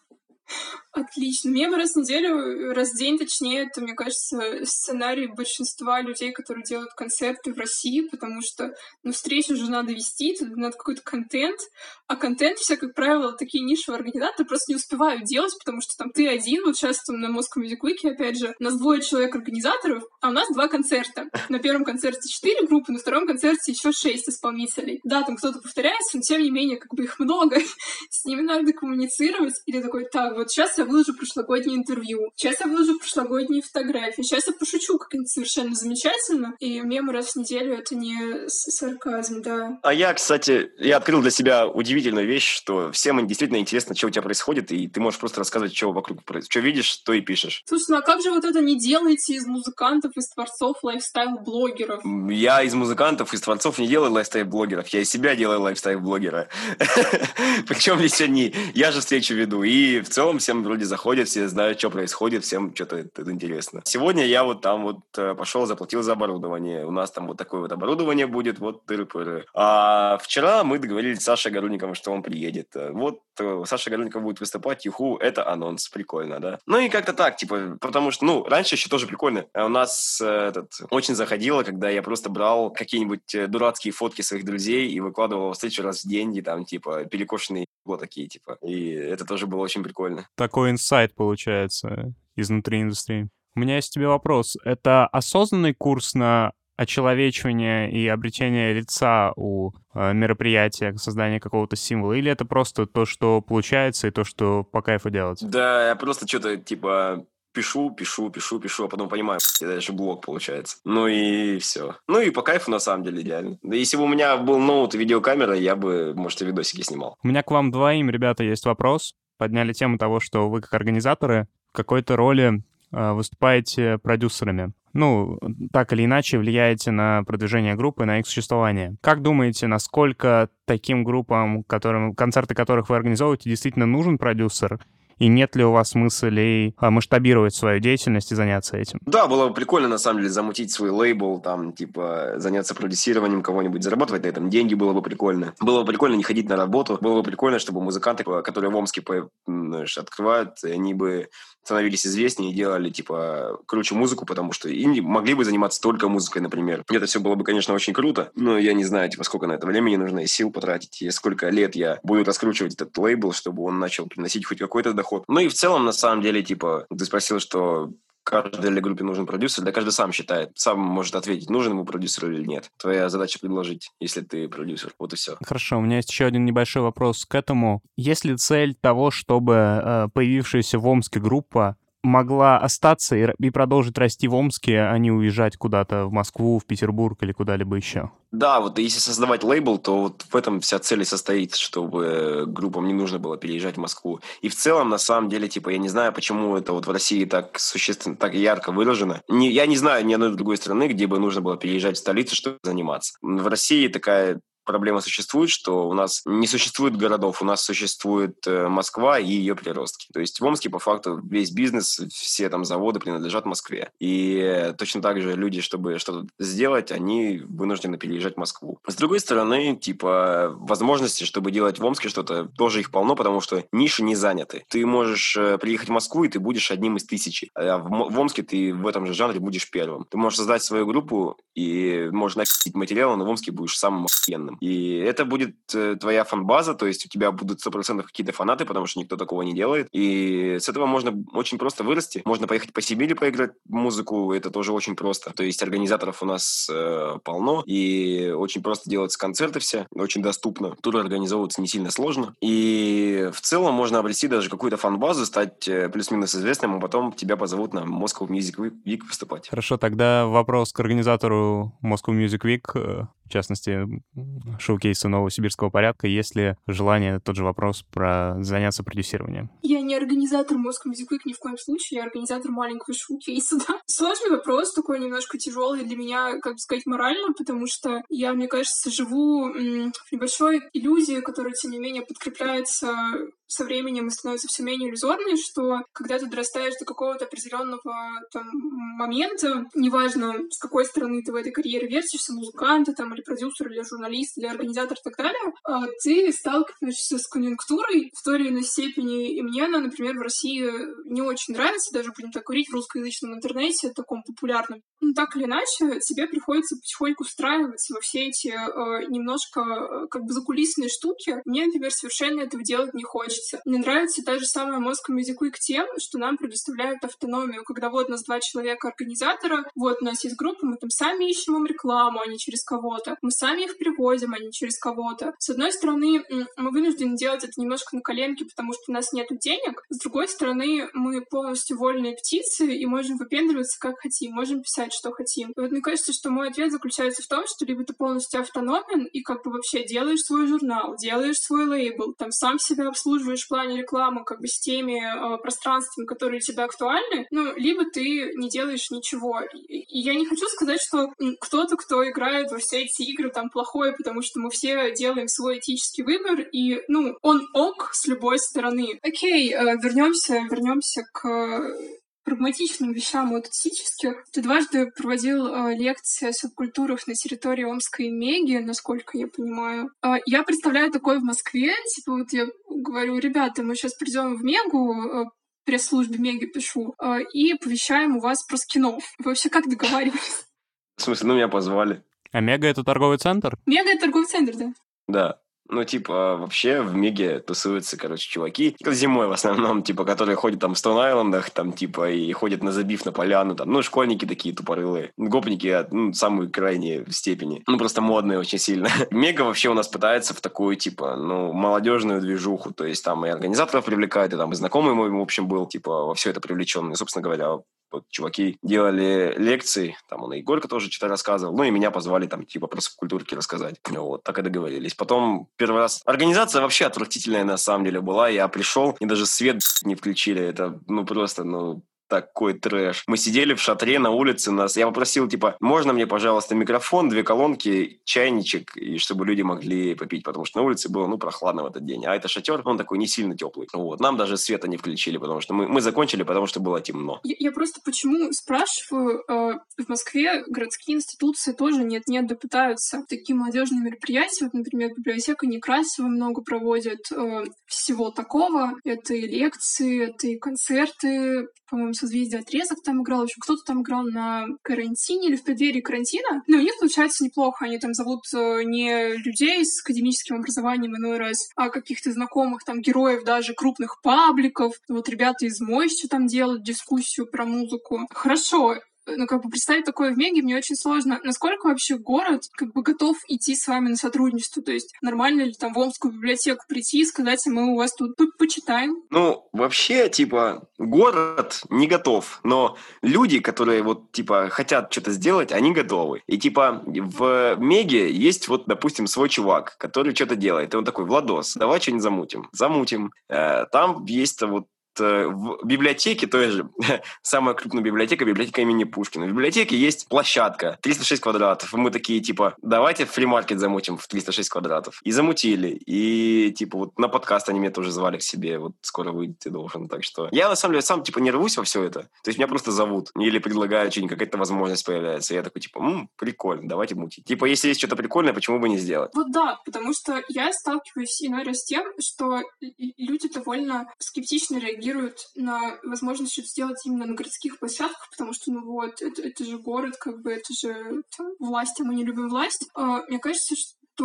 Отлично. Мемы раз в неделю, раз в день, точнее, это, мне кажется, сценарий большинства людей, которые делают концерты в России, потому что, ну, встречу же надо вести, тут надо какой-то контент, а контент все, как правило, такие нишевые организаторы просто не успевают делать, потому что там ты один, вот сейчас там на Moscow Music Week, опять же, у нас двое человек-организаторов, а у нас два концерта. На первом концерте четыре группы, на втором концерте еще шесть исполнителей. Да, там кто-то повторяется, но тем не менее, как бы их много, с ними надо коммуницировать, и ты такой, так, вот сейчас я выложу прошлогоднее интервью, сейчас я выложу прошлогодние фотографии, сейчас я пошучу как-нибудь совершенно замечательно, и мемы раз в неделю — это не сарказм, да. А я, кстати, я открыл для себя удивительную вещь, что всем действительно интересно, что у тебя происходит, и ты можешь просто рассказывать, что вокруг происходит. Что видишь, то и пишешь. Слушай, ну а как же вот это не делаете из музыкантов, из творцов, лайфстайл-блогеров? Я из музыкантов, из творцов не делаю лайфстайл-блогеров, я из себя делаю лайфстайл-блогера. Причем здесь они, я же встречу веду, и в целом всем вроде заходят, все знают, что происходит, всем что-то это интересно. Сегодня я вот там вот пошел, заплатил за оборудование. У нас там вот такое вот оборудование будет, вот тыры-пыры. А вчера мы договорились с Сашей Горульниковым, что он приедет. Вот Саша Горульников будет выступать, юху, это анонс, прикольно, да? Ну и как-то так, типа, потому что, ну, раньше еще тоже прикольно. У нас этот очень заходило, когда я просто брал какие-нибудь дурацкие фотки своих друзей и выкладывал встречу раз в день, и там, типа, перекошенные вот такие, типа. И это тоже было очень прикольно. Такой инсайт получается изнутри индустрии. У меня есть к тебе вопрос. Это осознанный курс на очеловечивание и обретение лица у э, мероприятия, создания какого-то символа, или это просто то, что получается, и то, что по кайфу делать? Да, я просто что-то, типа, пишу, пишу, пишу, пишу, а потом понимаю, это даже блог получается. Ну и все. Ну и по кайфу, на самом деле, идеально. Да если бы у меня был ноут и видеокамера, я бы, может, и видосики снимал. У меня к вам двоим, ребята, есть вопрос. Подняли тему того, что вы, как организаторы, в какой-то роли э, выступаете продюсерами. Ну, так или иначе, влияете на продвижение группы, на их существование. Как думаете, насколько таким группам, которым, концерты которых вы организовываете, действительно нужен продюсер? И нет ли у вас мыслей масштабировать свою деятельность и заняться этим? Да, было бы прикольно, на самом деле, замутить свой лейбл, там, типа, заняться продюсированием кого-нибудь, зарабатывать на этом деньги было бы прикольно. Было бы прикольно не ходить на работу. Было бы прикольно, чтобы музыканты, которые в Омске, знаешь, открывают, они бы становились известнее и делали, типа, круче музыку, потому что и могли бы заниматься только музыкой, например. Это все было бы, конечно, очень круто, но я не знаю, типа, сколько на это времени нужно и сил потратить, и сколько лет я буду раскручивать этот лейбл, чтобы он начал приносить хоть какой-то доход. Ну и в целом, на самом деле, типа, ты спросил, что каждой ли группе нужен продюсер, да каждый сам считает, сам может ответить, нужен ему продюсер или нет. Твоя задача предложить, если ты продюсер. Вот и все. Хорошо, у меня есть еще один небольшой вопрос к этому. Есть ли цель того, чтобы э, появившаяся в Омске группа могла остаться и, и продолжить расти в Омске, а не уезжать куда-то в Москву, в Петербург или куда-либо еще? Да, вот если создавать лейбл, то вот в этом вся цель и состоит, чтобы группам не нужно было переезжать в Москву. И в целом, на самом деле, типа, я не знаю, почему это вот в России так существенно, так ярко выражено. Не, я не знаю ни одной другой страны, где бы нужно было переезжать в столицу, чтобы заниматься. В России такая проблема существует, что у нас не существует городов, у нас существует Москва и ее приростки. То есть в Омске, по факту, весь бизнес, все там заводы принадлежат Москве. И точно так же люди, чтобы что-то сделать, они вынуждены переезжать в Москву. С другой стороны, типа, возможности, чтобы делать в Омске что-то, тоже их полно, потому что ниши не заняты. Ты можешь приехать в Москву, и ты будешь одним из тысячи. А в Омске ты в этом же жанре будешь первым. Ты можешь создать свою группу, и можешь написать материалы, но в Омске будешь самым охуенным. И это будет э, твоя фан-база, то есть у тебя будут сто процентов какие-то фанаты, потому что никто такого не делает. И с этого можно очень просто вырасти. Можно поехать по Сибири поиграть музыку, это тоже очень просто. То есть организаторов у нас э, полно, и очень просто делаются концерты все, очень доступно. Туры организовываются не сильно сложно. И в целом можно обрести даже какую-то фан-базу, стать э, плюс-минус известным, а потом тебя позовут на Moscow Music Week выступать. Хорошо, тогда вопрос к организатору Moscow Music Week, в частности, шоу-кейса новосибирского порядка, есть ли желание, тот же вопрос, про заняться продюсированием? Я не организатор Moscow Music Week ни в коем случае, я организатор маленького шоу-кейса, да. Сложный вопрос, такой немножко тяжелый для меня, как бы сказать, морально, потому что я, мне кажется, живу м- в небольшой иллюзии, которая, тем не менее, подкрепляется со временем и становится все менее иллюзорной, что когда ты дорастаешь до какого-то определенного там момента, неважно, с какой стороны ты в этой карьере вертишься, музыканта там, или продюсер, или журналист, или организатор и так далее, ты сталкиваешься с конъюнктурой в той или иной степени. И мне она, например, в России не очень нравится, даже, будем так говорить, в русскоязычном интернете, таком популярном. Ну, так или иначе, тебе приходится потихоньку встраиваться во все эти э, немножко э, как бы закулисные штуки. Мне, например, совершенно этого делать не хочется. Мне нравится та же самая Moscow Music Week тем, что нам предоставляют автономию, когда вот у нас два человека-организатора, вот у нас есть группа, мы там сами ищем им рекламу, а не через кого-то. Мы сами их привозим, а не через кого-то. С одной стороны, мы вынуждены делать это немножко на коленке, потому что у нас нет денег. С другой стороны, мы полностью вольные птицы и можем выпендриваться как хотим, можем писать, что хотим. И вот мне кажется, что мой ответ заключается в том, что либо ты полностью автономен и как бы вообще делаешь свой журнал, делаешь свой лейбл, там сам себя обслуживаешь в плане рекламы как бы с теми э, пространствами, которые тебе актуальны, ну, либо ты не делаешь ничего. И, и я не хочу сказать, что кто-то, кто играет во все эти игры, там плохой, потому что мы все делаем свой этический выбор, и, ну, он ок с любой стороны. Окей, э, вернемся, вернемся к прагматичным вещам от этических. Ты дважды проводил э, лекции о субкультурах на территории Омской Меги, насколько я понимаю. Э, я представляю такое в Москве. Типа вот я говорю, ребята, мы сейчас придем в Мегу, э, пресс-службе Меги пишу, э, и повещаем у вас про скинов. Вы вообще как договаривались? В смысле, ну меня позвали. А Мега — это торговый центр? Мега — это торговый центр, да. Да. Ну, типа, вообще в Меге тусуются, короче, чуваки. Зимой в основном, типа, которые ходят там в Стоун-Айлендах, там, типа, и ходят на забив на поляну, там, ну, школьники такие тупорылые. Гопники, ну, самые крайние степени. Ну, просто модные очень сильно. Мега вообще у нас пытается в такую, типа, ну, молодежную движуху. То есть там и организаторов привлекает, и там и знакомый мой, в общем, был, типа, во все это привлечен. И, собственно говоря, вот чуваки делали лекции, там он и Егорка тоже что-то рассказывал, ну и меня позвали там типа про субкультурки рассказать. Вот, так и договорились. Потом первый раз... Организация вообще отвратительная на самом деле была. Я пришел, и даже свет не включили. Это, ну, просто, ну... такой трэш. Мы сидели в шатре на улице, нас... я попросил, типа, можно мне, пожалуйста, микрофон, две колонки, чайничек, и чтобы люди могли попить, потому что на улице было, ну, прохладно в этот день. А это шатер, он такой не сильно теплый. Вот. Нам даже света не включили, потому что мы, мы закончили, потому что было темно. Я, я просто почему спрашиваю, э, в Москве городские институции тоже нет-нет, да пытаются. Такие молодежные мероприятия, вот, например, библиотека Некрасова много проводит э, всего такого. Это и лекции, это и концерты, по-моему, «Созвездие отрезок» там играл, еще кто-то там играл на карантине или в преддверии карантина. Но у них получается неплохо. Они там зовут не людей с академическим образованием иной раз, а каких-то знакомых там героев даже крупных пабликов. Вот ребята из Мойщи там делают дискуссию про музыку. Хорошо. ну, как бы представить такое в Меге мне очень сложно. Насколько вообще город как бы готов идти с вами на сотрудничество? То есть нормально ли там в Омскую библиотеку прийти и сказать, мы у вас тут почитаем? Ну, вообще, типа, город не готов, но люди, которые вот, типа, хотят что-то сделать, они готовы. И, типа, в Меге есть вот, допустим, свой чувак, который что-то делает. И он такой: Владос, давай что-нибудь замутим. Замутим. Там есть вот в библиотеке той же, самая крупная библиотека, библиотека имени Пушкина. В библиотеке есть площадка триста шесть квадратов. И мы такие, типа, давайте фримаркет замутим в триста шесть квадратов. И замутили. И, типа, вот на подкаст они меня тоже звали к себе. Вот скоро выйти должен. Так что я, на самом деле, сам, типа, не рвусь во все это. То есть меня просто зовут. Или предлагают что-нибудь, какая-то возможность появляется. И я такой, типа, м, прикольно, давайте мутить. Типа, если есть что-то прикольное, почему бы не сделать? Вот да, потому что я сталкиваюсь иногда с тем, что люди довольно скептично реагируют на возможность что-то сделать именно на городских площадках, потому что, ну вот, это, это же город, как бы, это же там, власть, а мы не любим власть. А, мне кажется,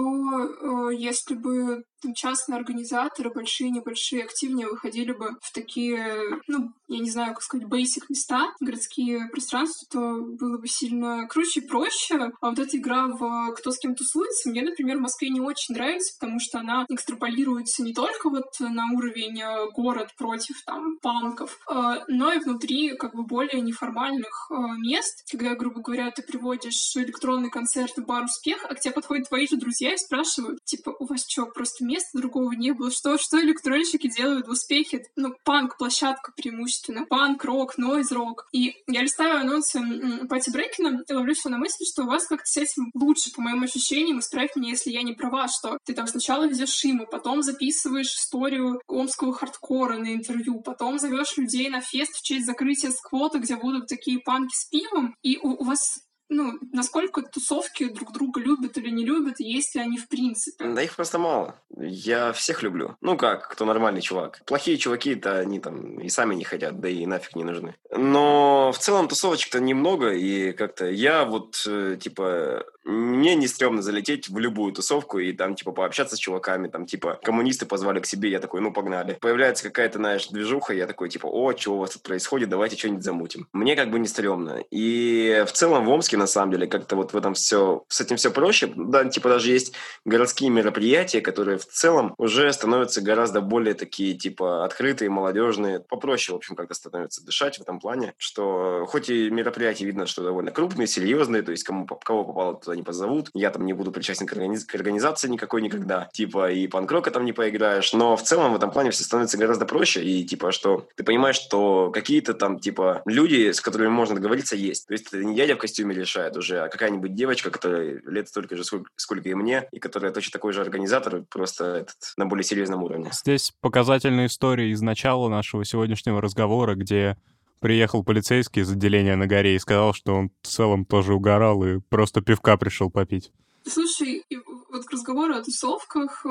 что э, если бы там, частные организаторы, большие, небольшие, активнее выходили бы в такие, ну, я не знаю, как сказать, basic места, городские пространства, то было бы сильно круче и проще. А вот эта игра в «Кто с кем тусуется» мне, например, в Москве не очень нравится, потому что она экстраполируется не только вот на уровень город против там панков, но и внутри как бы более неформальных мест, когда, грубо говоря, ты приводишь электронный концерт в бар «Успех», а к тебе подходят твои же друзья и спрашивают, типа, у вас что, просто места другого не было? Что, что электронщики делают в «Успехе»? Ну, панк-площадка преимущественно. Панк, рок, нойз-рок. И я листаю анонсы Пати Брейкина и ловлю себя на мысли, что у вас как-то с этим лучше, по моим ощущениям. Исправь меня, если я не права, что ты там сначала везешь Шиму, потом записываешь историю омского хардкора на интервью, потом зовешь людей на фест в честь закрытия сквота, где будут такие панки с пивом, и у, у вас... Ну, насколько тусовки друг друга любят или не любят, и есть ли они в принципе? Да их просто мало. Я всех люблю. Ну как, кто нормальный чувак. Плохие чуваки-то они там и сами не хотят, да и нафиг не нужны. Но в целом тусовочек-то немного, и как-то я вот, типа, мне не стрёмно залететь в любую тусовку и там, типа, пообщаться с чуваками, там, типа, коммунисты позвали к себе, я такой, ну, погнали. Появляется какая-то, знаешь, движуха, я такой, типа, о, что у вас тут происходит, давайте что-нибудь замутим. Мне как бы не стрёмно. И в целом в Омске, на самом деле, как-то вот в этом все, с этим все проще. Да, типа, даже есть городские мероприятия, которые в целом уже становятся гораздо более такие, типа, открытые, молодежные. Попроще, в общем, как-то становится дышать в этом плане, что хоть и мероприятия видно, что довольно крупные, серьезные, то есть кому, кого попало, туда не позовут. Я там не буду причастен к, организ... к организации никакой никогда. Типа, и панк-рока там не поиграешь. Но в целом в этом плане все становится гораздо проще. И, типа, что ты понимаешь, что какие-то там, типа, люди, с которыми можно договориться, есть. То есть это не дядя в костюме решает уже, а какая-нибудь девочка, которая лет столько же, сколько, сколько и мне, и которая точно такой же организатор, просто этот, на более серьезном уровне. Здесь показательная история из начала нашего сегодняшнего разговора, где приехал полицейский из отделения на горе и сказал, что он в целом тоже угорал и просто пивка пришел попить. Слушай, вот к разговору о тусовках,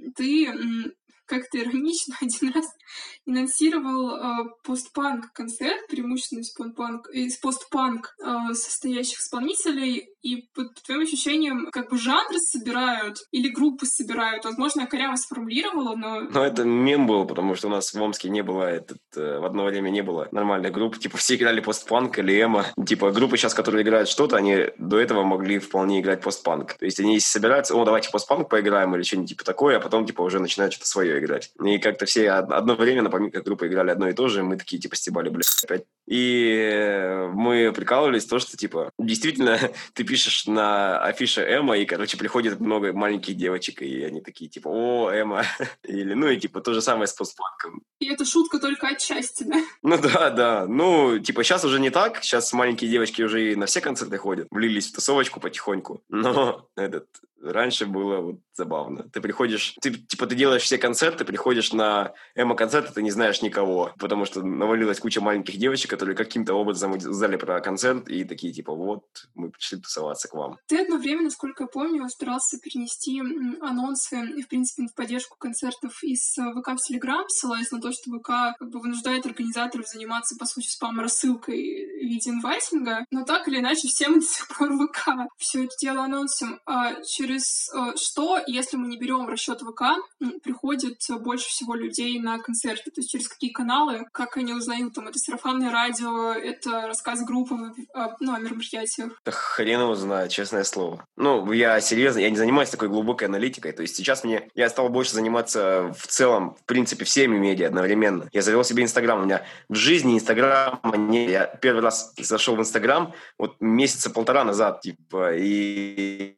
ты как-то иронично один раз анонсировал э, постпанк-концерт, преимущественно из, постпанк, из постпанк э, состоящих исполнителей, и по, по твоим ощущениям, как бы жанры собирают или группы собирают. Возможно, я коряво сформулировала, но... Ну, это мем был, потому что у нас в Омске не было, этот, э, в одно время не было нормальных групп. Типа, все играли постпанк или эмо. Типа, группы сейчас, которые играют что-то, они до этого могли вполне играть постпанк. То есть они собираются, о, давайте постпанк поиграем или что-нибудь типа такое, а потом, типа, уже начинают что-то свое играть. И как-то все одно время на поминках группы играли одно и то же, мы такие, типа, стебали, блядь, опять. И мы прикалывались то, что, типа, действительно, ты пишешь на афише эмо, и, короче, приходит много маленьких девочек, и они такие, типа, о, эмо. Или, ну, и, типа, то же самое с постпанком. И это шутка только отчасти, да? Ну, да, да. Ну, типа, сейчас уже не так. Сейчас маленькие девочки уже и на все концерты ходят. Влились в тусовочку потихоньку. Но этот... Раньше было вот забавно. Ты приходишь, ты, типа, ты делаешь все концерты, приходишь на эмо-концерт, и ты не знаешь никого, потому что навалилась куча маленьких девочек, которые каким-то образом узнали про концерт, и такие, типа, вот, мы пришли тусоваться к вам. Ты одно время, насколько я помню, старался перенести анонсы и, в принципе, в поддержку концертов из ВК в Телеграм, ссылаясь на то, что ВК как бы вынуждает организаторов заниматься, по сути, спам-рассылкой в виде инвайтинга, но так или иначе все мы до сих пор ВК все это дело анонсим. А через Через что если мы не берем в расчет ВК, приходит больше всего людей на концерты? То есть через какие каналы, как они узнают? Там, это сарафанное радио, это рассказ группы ну, о мероприятиях? Да хрен его знает, честное слово. Ну, я серьезно, я не занимаюсь такой глубокой аналитикой. То есть сейчас мне, я стал больше заниматься в целом, в принципе, всеми медиа одновременно. Я завел себе Инстаграм. У меня в жизни Инстаграма не... Я первый раз зашел в Инстаграм вот месяца полтора назад, типа, и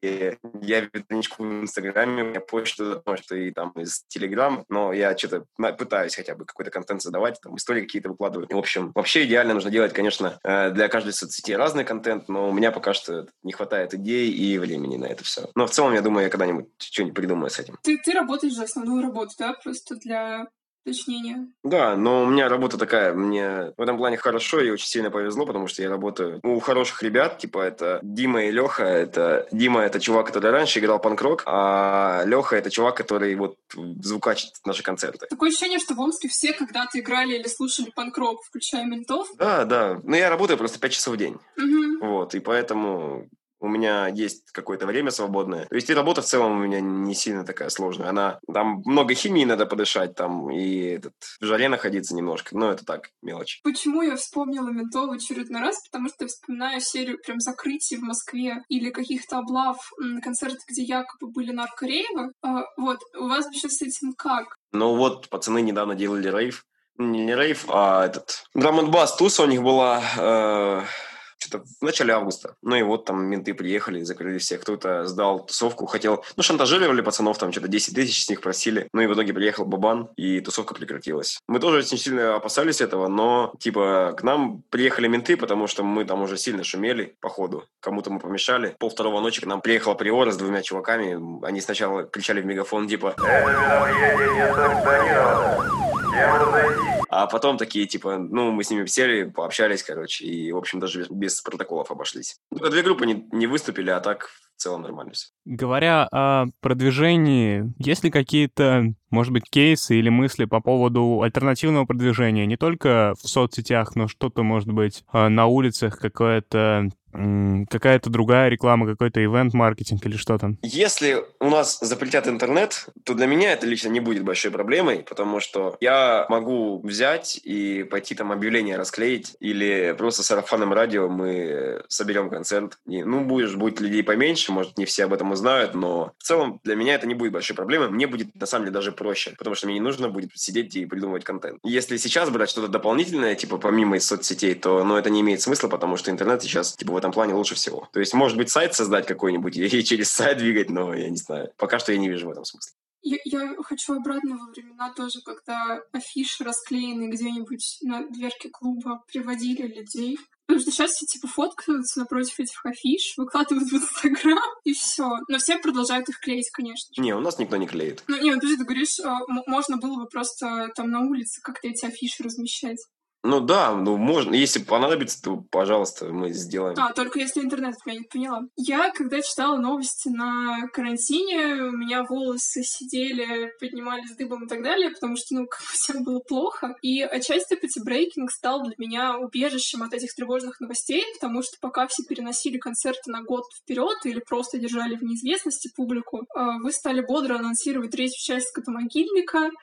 я веду страничку в Инстаграме, у меня почта, может, и там из Телеграма, но я что-то пытаюсь хотя бы какой-то контент задавать, там истории какие-то выкладываю. В общем, вообще идеально нужно делать, конечно, для каждой соцсети разный контент, но у меня пока что не хватает идей и времени на это все. Но в целом, я думаю, я когда-нибудь что-нибудь придумаю с этим. Ты, ты работаешь за основную работу, да? Просто для... уточнение. Да, но у меня работа такая, мне в этом плане хорошо и очень сильно повезло, потому что я работаю у хороших ребят, типа это Дима и Леха, это Дима это чувак, который раньше играл панк-рок, а Леха это чувак, который вот звукачит наши концерты. Такое ощущение, что в Омске все когда-то играли или слушали панк-рок, включая ментов. Да, да, но я работаю просто пять часов в день, угу. Вот, и поэтому... У меня есть какое-то время свободное. То есть и работа в целом у меня не сильно такая сложная. Она, там много химии надо подышать, там, и этот, в жаре находиться немножко. Но это так, мелочь. Почему я вспомнила ментов в очередной раз? Потому что я вспоминаю серию прям закрытий в Москве или каких-то облав на концертах, где якобы были наркорейвы. А, вот, у вас вообще с этим как? Ну вот, пацаны недавно делали рейв. Не, не рейв, а этот... Драм-н-бас туса у них была... Э- Что-то в начале августа. Ну и вот там менты приехали, закрыли всех. Кто-то сдал тусовку, хотел... Ну, шантажировали пацанов, там что-то десять тысяч с них просили. Ну и в итоге приехал бабан, и тусовка прекратилась. Мы тоже очень сильно опасались этого, но, типа, к нам приехали менты, потому что мы там уже сильно шумели, походу. Кому-то мы помешали. Пол второго ночи к нам приехала Приора с двумя чуваками. Они сначала кричали в мегафон, типа... Это мероприятие не санкционировано. Всем разойти. А потом такие, типа, ну, мы с ними сели, пообщались, короче, и, в общем, даже без протоколов обошлись. Только две группы не, не выступили, а так в целом нормально все. Говоря о продвижении, есть ли какие-то, может быть, кейсы или мысли по поводу альтернативного продвижения? Не только в соцсетях, но что-то, может быть, на улицах, какое-то... какая-то другая реклама, какой-то ивент-маркетинг или что там? Если у нас запретят интернет, то для меня это лично не будет большой проблемой, потому что я могу взять и пойти там объявление расклеить, или просто сарафанным радио мы соберем концерт. И, ну, будет, будет людей поменьше, может, не все об этом узнают, но в целом для меня это не будет большой проблемой. Мне будет, на самом деле, даже проще, потому что мне не нужно будет сидеть и придумывать контент. Если сейчас брать что-то дополнительное, типа помимо из соцсетей, то, ну, это не имеет смысла, потому что интернет сейчас, типа, в этом плане лучше всего. То есть, может быть, сайт создать какой-нибудь и через сайт двигать, но я не знаю. Пока что я не вижу в этом смысла. Я, я хочу обратно во времена тоже, когда афиши расклеенные где-нибудь на дверке клуба приводили людей. Потому что сейчас все типа фоткаются напротив этих афиш, выкладывают в Инстаграм, и все. Но все продолжают их клеить, конечно же. Не, у нас никто не клеит. Ну, не, ну, ты говоришь, можно было бы просто там на улице как-то эти афиши размещать. Ну да, ну можно. Если понадобится, то, пожалуйста, мы сделаем. А, только если интернет, я не поняла. Я, когда читала новости на карантине, у меня волосы сидели, поднимались дыбом и так далее, потому что, ну, как бы всем было плохо. И отчасти пятибрейкинг стал для меня убежищем от этих тревожных новостей, потому что пока все переносили концерты на год вперед или просто держали в неизвестности публику, вы стали бодро анонсировать третью часть «Скотомогильника».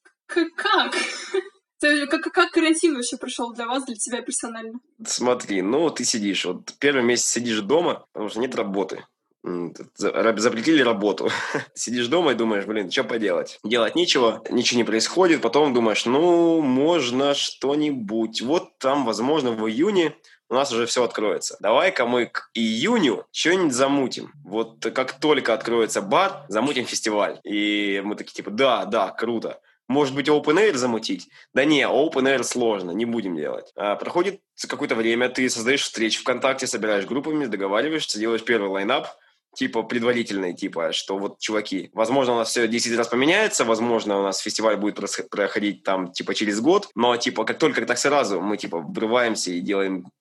Как? Как, как карантин вообще прошел для вас, для тебя персонально? Смотри, ну ты сидишь, вот первый месяц сидишь дома, потому что нет работы. Запретили работу. Сидишь дома и думаешь, блин, что поделать? Делать нечего, ничего не происходит. Потом думаешь, ну, можно что-нибудь. Вот там, возможно, в июне у нас уже все откроется. Давай-ка мы к июню что-нибудь замутим. Вот как только откроется бар, замутим фестиваль. И мы такие, типа, да, да, круто. Может быть, open air замутить? Да не, open air сложно, не будем делать. А, проходит какое-то время, ты создаешь встречи ВКонтакте, собираешь группами, договариваешься, делаешь первый лайнап, типа предварительный, типа, что вот, чуваки, возможно, у нас все десять раз поменяется, возможно, у нас фестиваль будет проходить там, типа, через год, но, типа, как только так сразу мы, типа, врываемся и делаем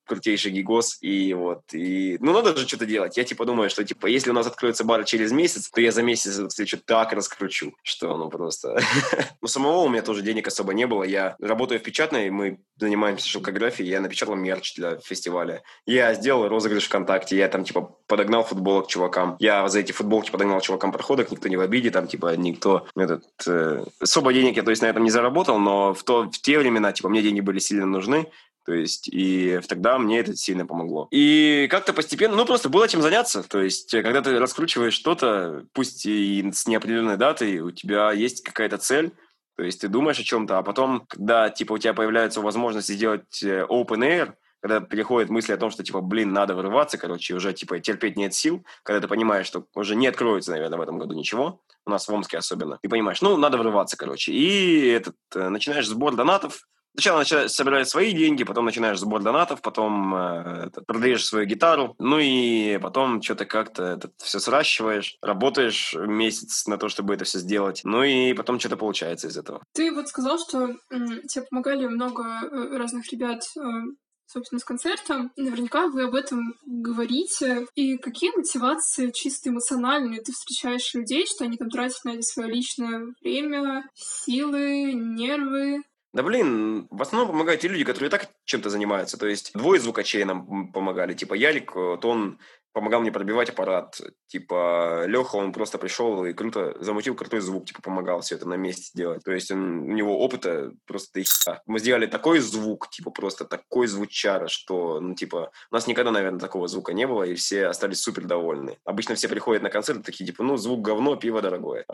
крутейший гигос, и вот, и, ну, надо же что-то делать. Я, типа, думаю, что, типа, если у нас откроется бар через месяц, то я за месяц эту встречу так раскручу, что, ну, просто... Ну, самого у меня тоже денег особо не было. Я работаю в печатной, мы занимаемся шелкографией, я напечатал мерч для фестиваля. Я сделал розыгрыш ВКонтакте, я там, типа, подогнал футболок чувакам. Я за эти футболки подогнал чувакам проходок, никто не в обиде, там, типа, никто... Этот, э... Особо денег я, то есть, на этом не заработал, но в, то, в те времена, типа, мне деньги были сильно нужны. То есть, и тогда мне это сильно помогло. И как-то постепенно, ну, просто было чем заняться. То есть, когда ты раскручиваешь что-то, пусть и с неопределенной датой, у тебя есть какая-то цель, то есть, ты думаешь о чем-то, а потом, когда, типа, у тебя появляется возможность сделать open air, когда приходят мысли о том, что, типа, блин, надо вырываться, короче, уже, типа, терпеть нет сил, когда ты понимаешь, что уже не откроется, наверное, в этом году ничего, у нас в Омске особенно, ты понимаешь, ну, надо вырываться, короче, и этот, начинаешь сбор донатов. Сначала начинаешь собирать свои деньги, потом начинаешь сбор донатов, потом э, это, продаешь свою гитару, ну и потом что-то как-то это все сращиваешь, работаешь месяц на то, чтобы это все сделать, ну и потом что-то получается из этого. Ты вот сказал, что м, тебе помогали много э, разных ребят, э, собственно, с концертом. Наверняка вы об этом говорите. И какие мотивации чисто эмоциональные ты встречаешь людей, что они там тратят на это свое личное время, силы, нервы? Да блин, в основном помогают те люди, которые и так чем-то занимаются. То есть двое звукачей нам помогали. Типа Ярик, вот он помогал мне пробивать аппарат. Типа Леха, он просто пришел и круто замутил крутой звук, типа помогал все это на месте сделать. То есть он, у него опыта просто ища. Мы сделали такой звук, типа просто такой звучара, что, ну типа, у нас никогда, наверное, такого звука не было, и все остались супер довольны. Обычно все приходят на концерты такие, типа, ну звук говно, пиво дорогое.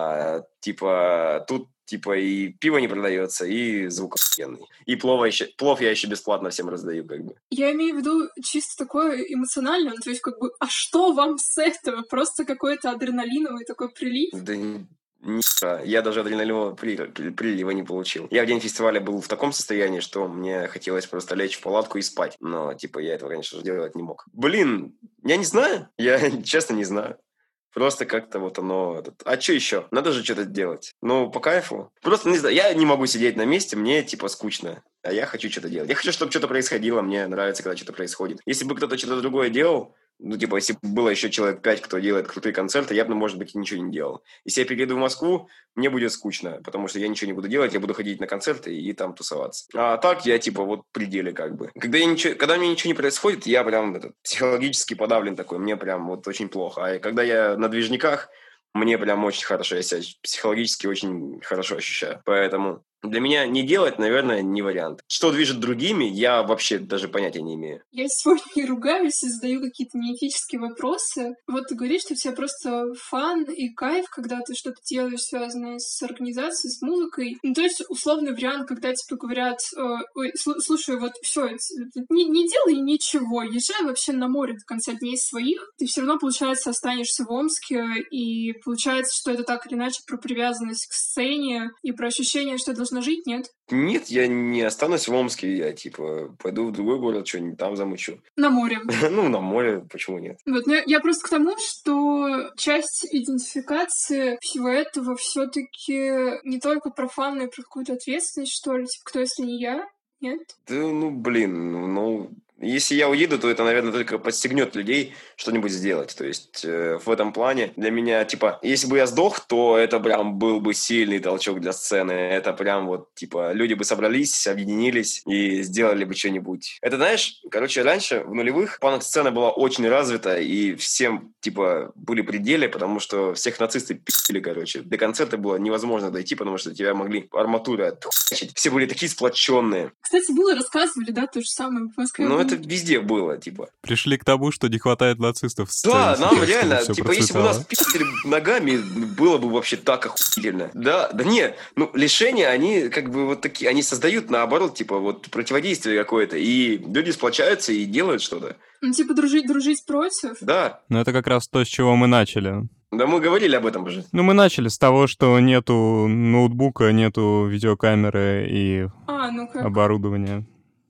А типа тут Типа и пиво не продается, и звук охуенный. И плов, еще, плов я еще бесплатно всем раздаю, как бы. Я имею в виду чисто такое эмоциональное, то есть как бы, а что вам с этого? Просто какой-то адреналиновый такой прилив? Да ни, ни я даже адреналинового прилива не получил. Я в день фестиваля был в таком состоянии, что мне хотелось просто лечь в палатку и спать. Но, типа, я этого, конечно же, делать не мог. Блин, я не знаю. Я честно не знаю. Просто как-то вот оно... Этот... А что еще? Надо же что-то делать. Ну, по кайфу. Просто, не знаю, я не могу сидеть на месте, мне, типа, скучно. А я хочу что-то делать. Я хочу, чтобы что-то происходило. Мне нравится, когда что-то происходит. Если бы кто-то что-то другое делал, ну, типа, если бы было еще человек пять, кто делает крутые концерты, я бы, может быть, ничего не делал. Если я перееду в Москву, мне будет скучно, потому что я ничего не буду делать, я буду ходить на концерты и там тусоваться. А так я, типа, вот в пределе, как бы. Когда, я ничего, когда у меня ничего не происходит, я прям этот, психологически подавлен такой, мне прям вот очень плохо. А когда я на движниках, мне прям очень хорошо, я себя психологически очень хорошо ощущаю. Поэтому для меня не делать, наверное, не вариант. Что движет другими, я вообще даже понятия не имею. Я сегодня и ругаюсь, и задаю какие-то неэтические вопросы. Вот ты говоришь, что у тебя просто фан и кайф, когда ты что-то делаешь, связанное с организацией, с музыкой. Ну, то есть, условный вариант, когда тебе говорят, э, ой, слушай, вот все, не, не делай ничего, езжай вообще на море до конца дней своих, ты все равно, получается, останешься в Омске, и получается, что это так или иначе про привязанность к сцене и про ощущение, что это должно жить, нет? Нет, я не останусь в Омске, я, типа, пойду в другой город, что-нибудь там замучу. На море. Ну, на море, почему нет? Вот, но я просто к тому, что часть идентификации всего этого все-таки не только про фан, но и про какую-то ответственность, что ли, типа, кто, если не я? Нет? Да, ну, блин, ну... Если я уеду, то это, наверное, только подстегнет людей что-нибудь сделать. То есть э, в этом плане для меня, типа, если бы я сдох, то это прям был бы сильный толчок для сцены. Это прям вот, типа, люди бы собрались, объединились и сделали бы что-нибудь. Это, знаешь, короче, раньше, в нулевых, панк-сцена была очень развита, и всем, типа, были пределы, потому что всех нацисты пи***ли, короче. До концерта было невозможно дойти, потому что тебя могли арматурой отхуячить. Все были такие сплоченные. Кстати, было, рассказывали, да, то же самое в Москве. Ну, это везде было, типа. Пришли к тому, что не хватает нацистов в сцене. Да, нам реально, типа, процветало. Если бы нас пи***ли ногами, было бы вообще так охуительно. Да, да нет, ну, лишения, они как бы вот такие, они создают, наоборот, типа, вот противодействие какое-то, и люди сплочаются и делают что-то. Ну, типа, дружить, дружить против? Да. Ну, это как раз то, с чего мы начали. Да мы говорили об этом уже. Ну, мы начали с того, что нету ноутбука, нету видеокамеры и а, ну как? оборудования.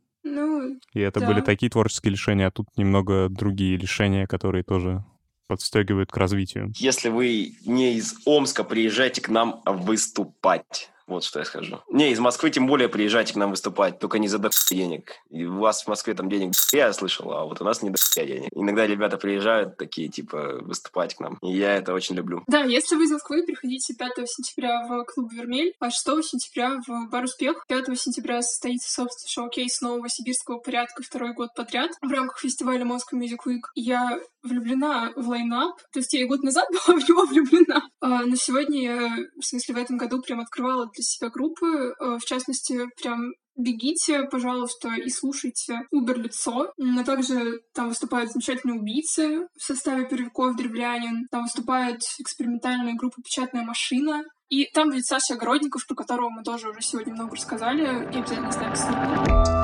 Ну, И это да. были такие творческие лишения, а тут немного другие лишения, которые тоже подстегивают к развитию. Если вы не из Омска, приезжайте к нам выступать. Вот что я скажу. Не, из Москвы тем более приезжайте к нам выступать, только не за дохуя денег. И у вас в Москве там денег я слышал, а вот у нас не дохуя денег. Иногда ребята приезжают такие, типа, выступать к нам. И я это очень люблю. Да, если вы из Москвы, приходите пятого сентября в клуб «Вермель», а шестого сентября в бар «Успех». пятого сентября состоится, собственно, шоу-кейс нового сибирского порядка второй год подряд в рамках фестиваля Moscow Music Week. Я влюблена в лайнап, то есть я и год назад была в него влюблена. А, но сегодня я, в смысле, в этом году прям открывала для себя группы, а, в частности, прям бегите, пожалуйста, и слушайте Убер-лицо. А также там выступают замечательные убийцы в составе Первяков, Древлянин. Там выступает экспериментальная группа «Печатная машина». И там будет Саша Огородников, про которого мы тоже уже сегодня много рассказали. И обязательно ставим ссылку.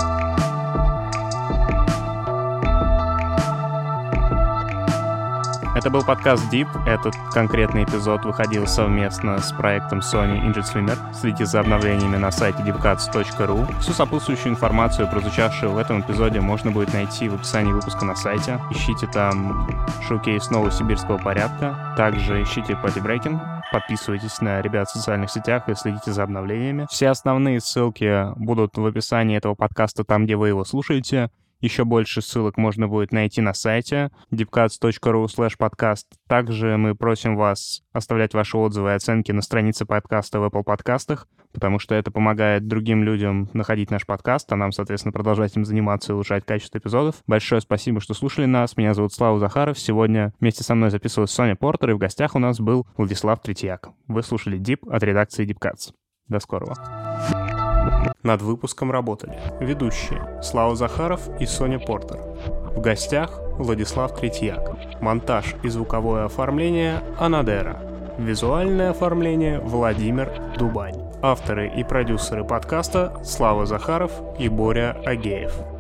Это был подкаст Deep. Этот конкретный эпизод выходил совместно с проектом Sony Injured Swimmer. Следите за обновлениями на сайте deepcuts точка ру. Всю сопутствующую информацию, прозвучавшую в этом эпизоде, можно будет найти в описании выпуска на сайте. Ищите там шоу-кейс нового сибирского порядка. Также ищите Party Breaking. Подписывайтесь на ребят в социальных сетях и следите за обновлениями. Все основные ссылки будут в описании этого подкаста, там, где вы его слушаете. Еще больше ссылок можно будет найти на сайте deepcuts точка ру слэш подкаст. Также мы просим вас оставлять ваши отзывы и оценки на странице подкаста в Apple подкастах, потому что это помогает другим людям находить наш подкаст, а нам, соответственно, продолжать им заниматься и улучшать качество эпизодов. Большое спасибо, что слушали нас. Меня зовут Слава Захаров. Сегодня вместе со мной записывалась Соня Портер, и в гостях у нас был Владислав Третьяк. Вы слушали Deep от редакции Deepcuts. До скорого. Над выпуском работали ведущие Слава Захаров и Соня Портер. В гостях Владислав Третьяк. Монтаж и звуковое оформление Анадера. Визуальное оформление Владимир Дубань. Авторы и продюсеры подкаста Слава Захаров и Боря Агеев.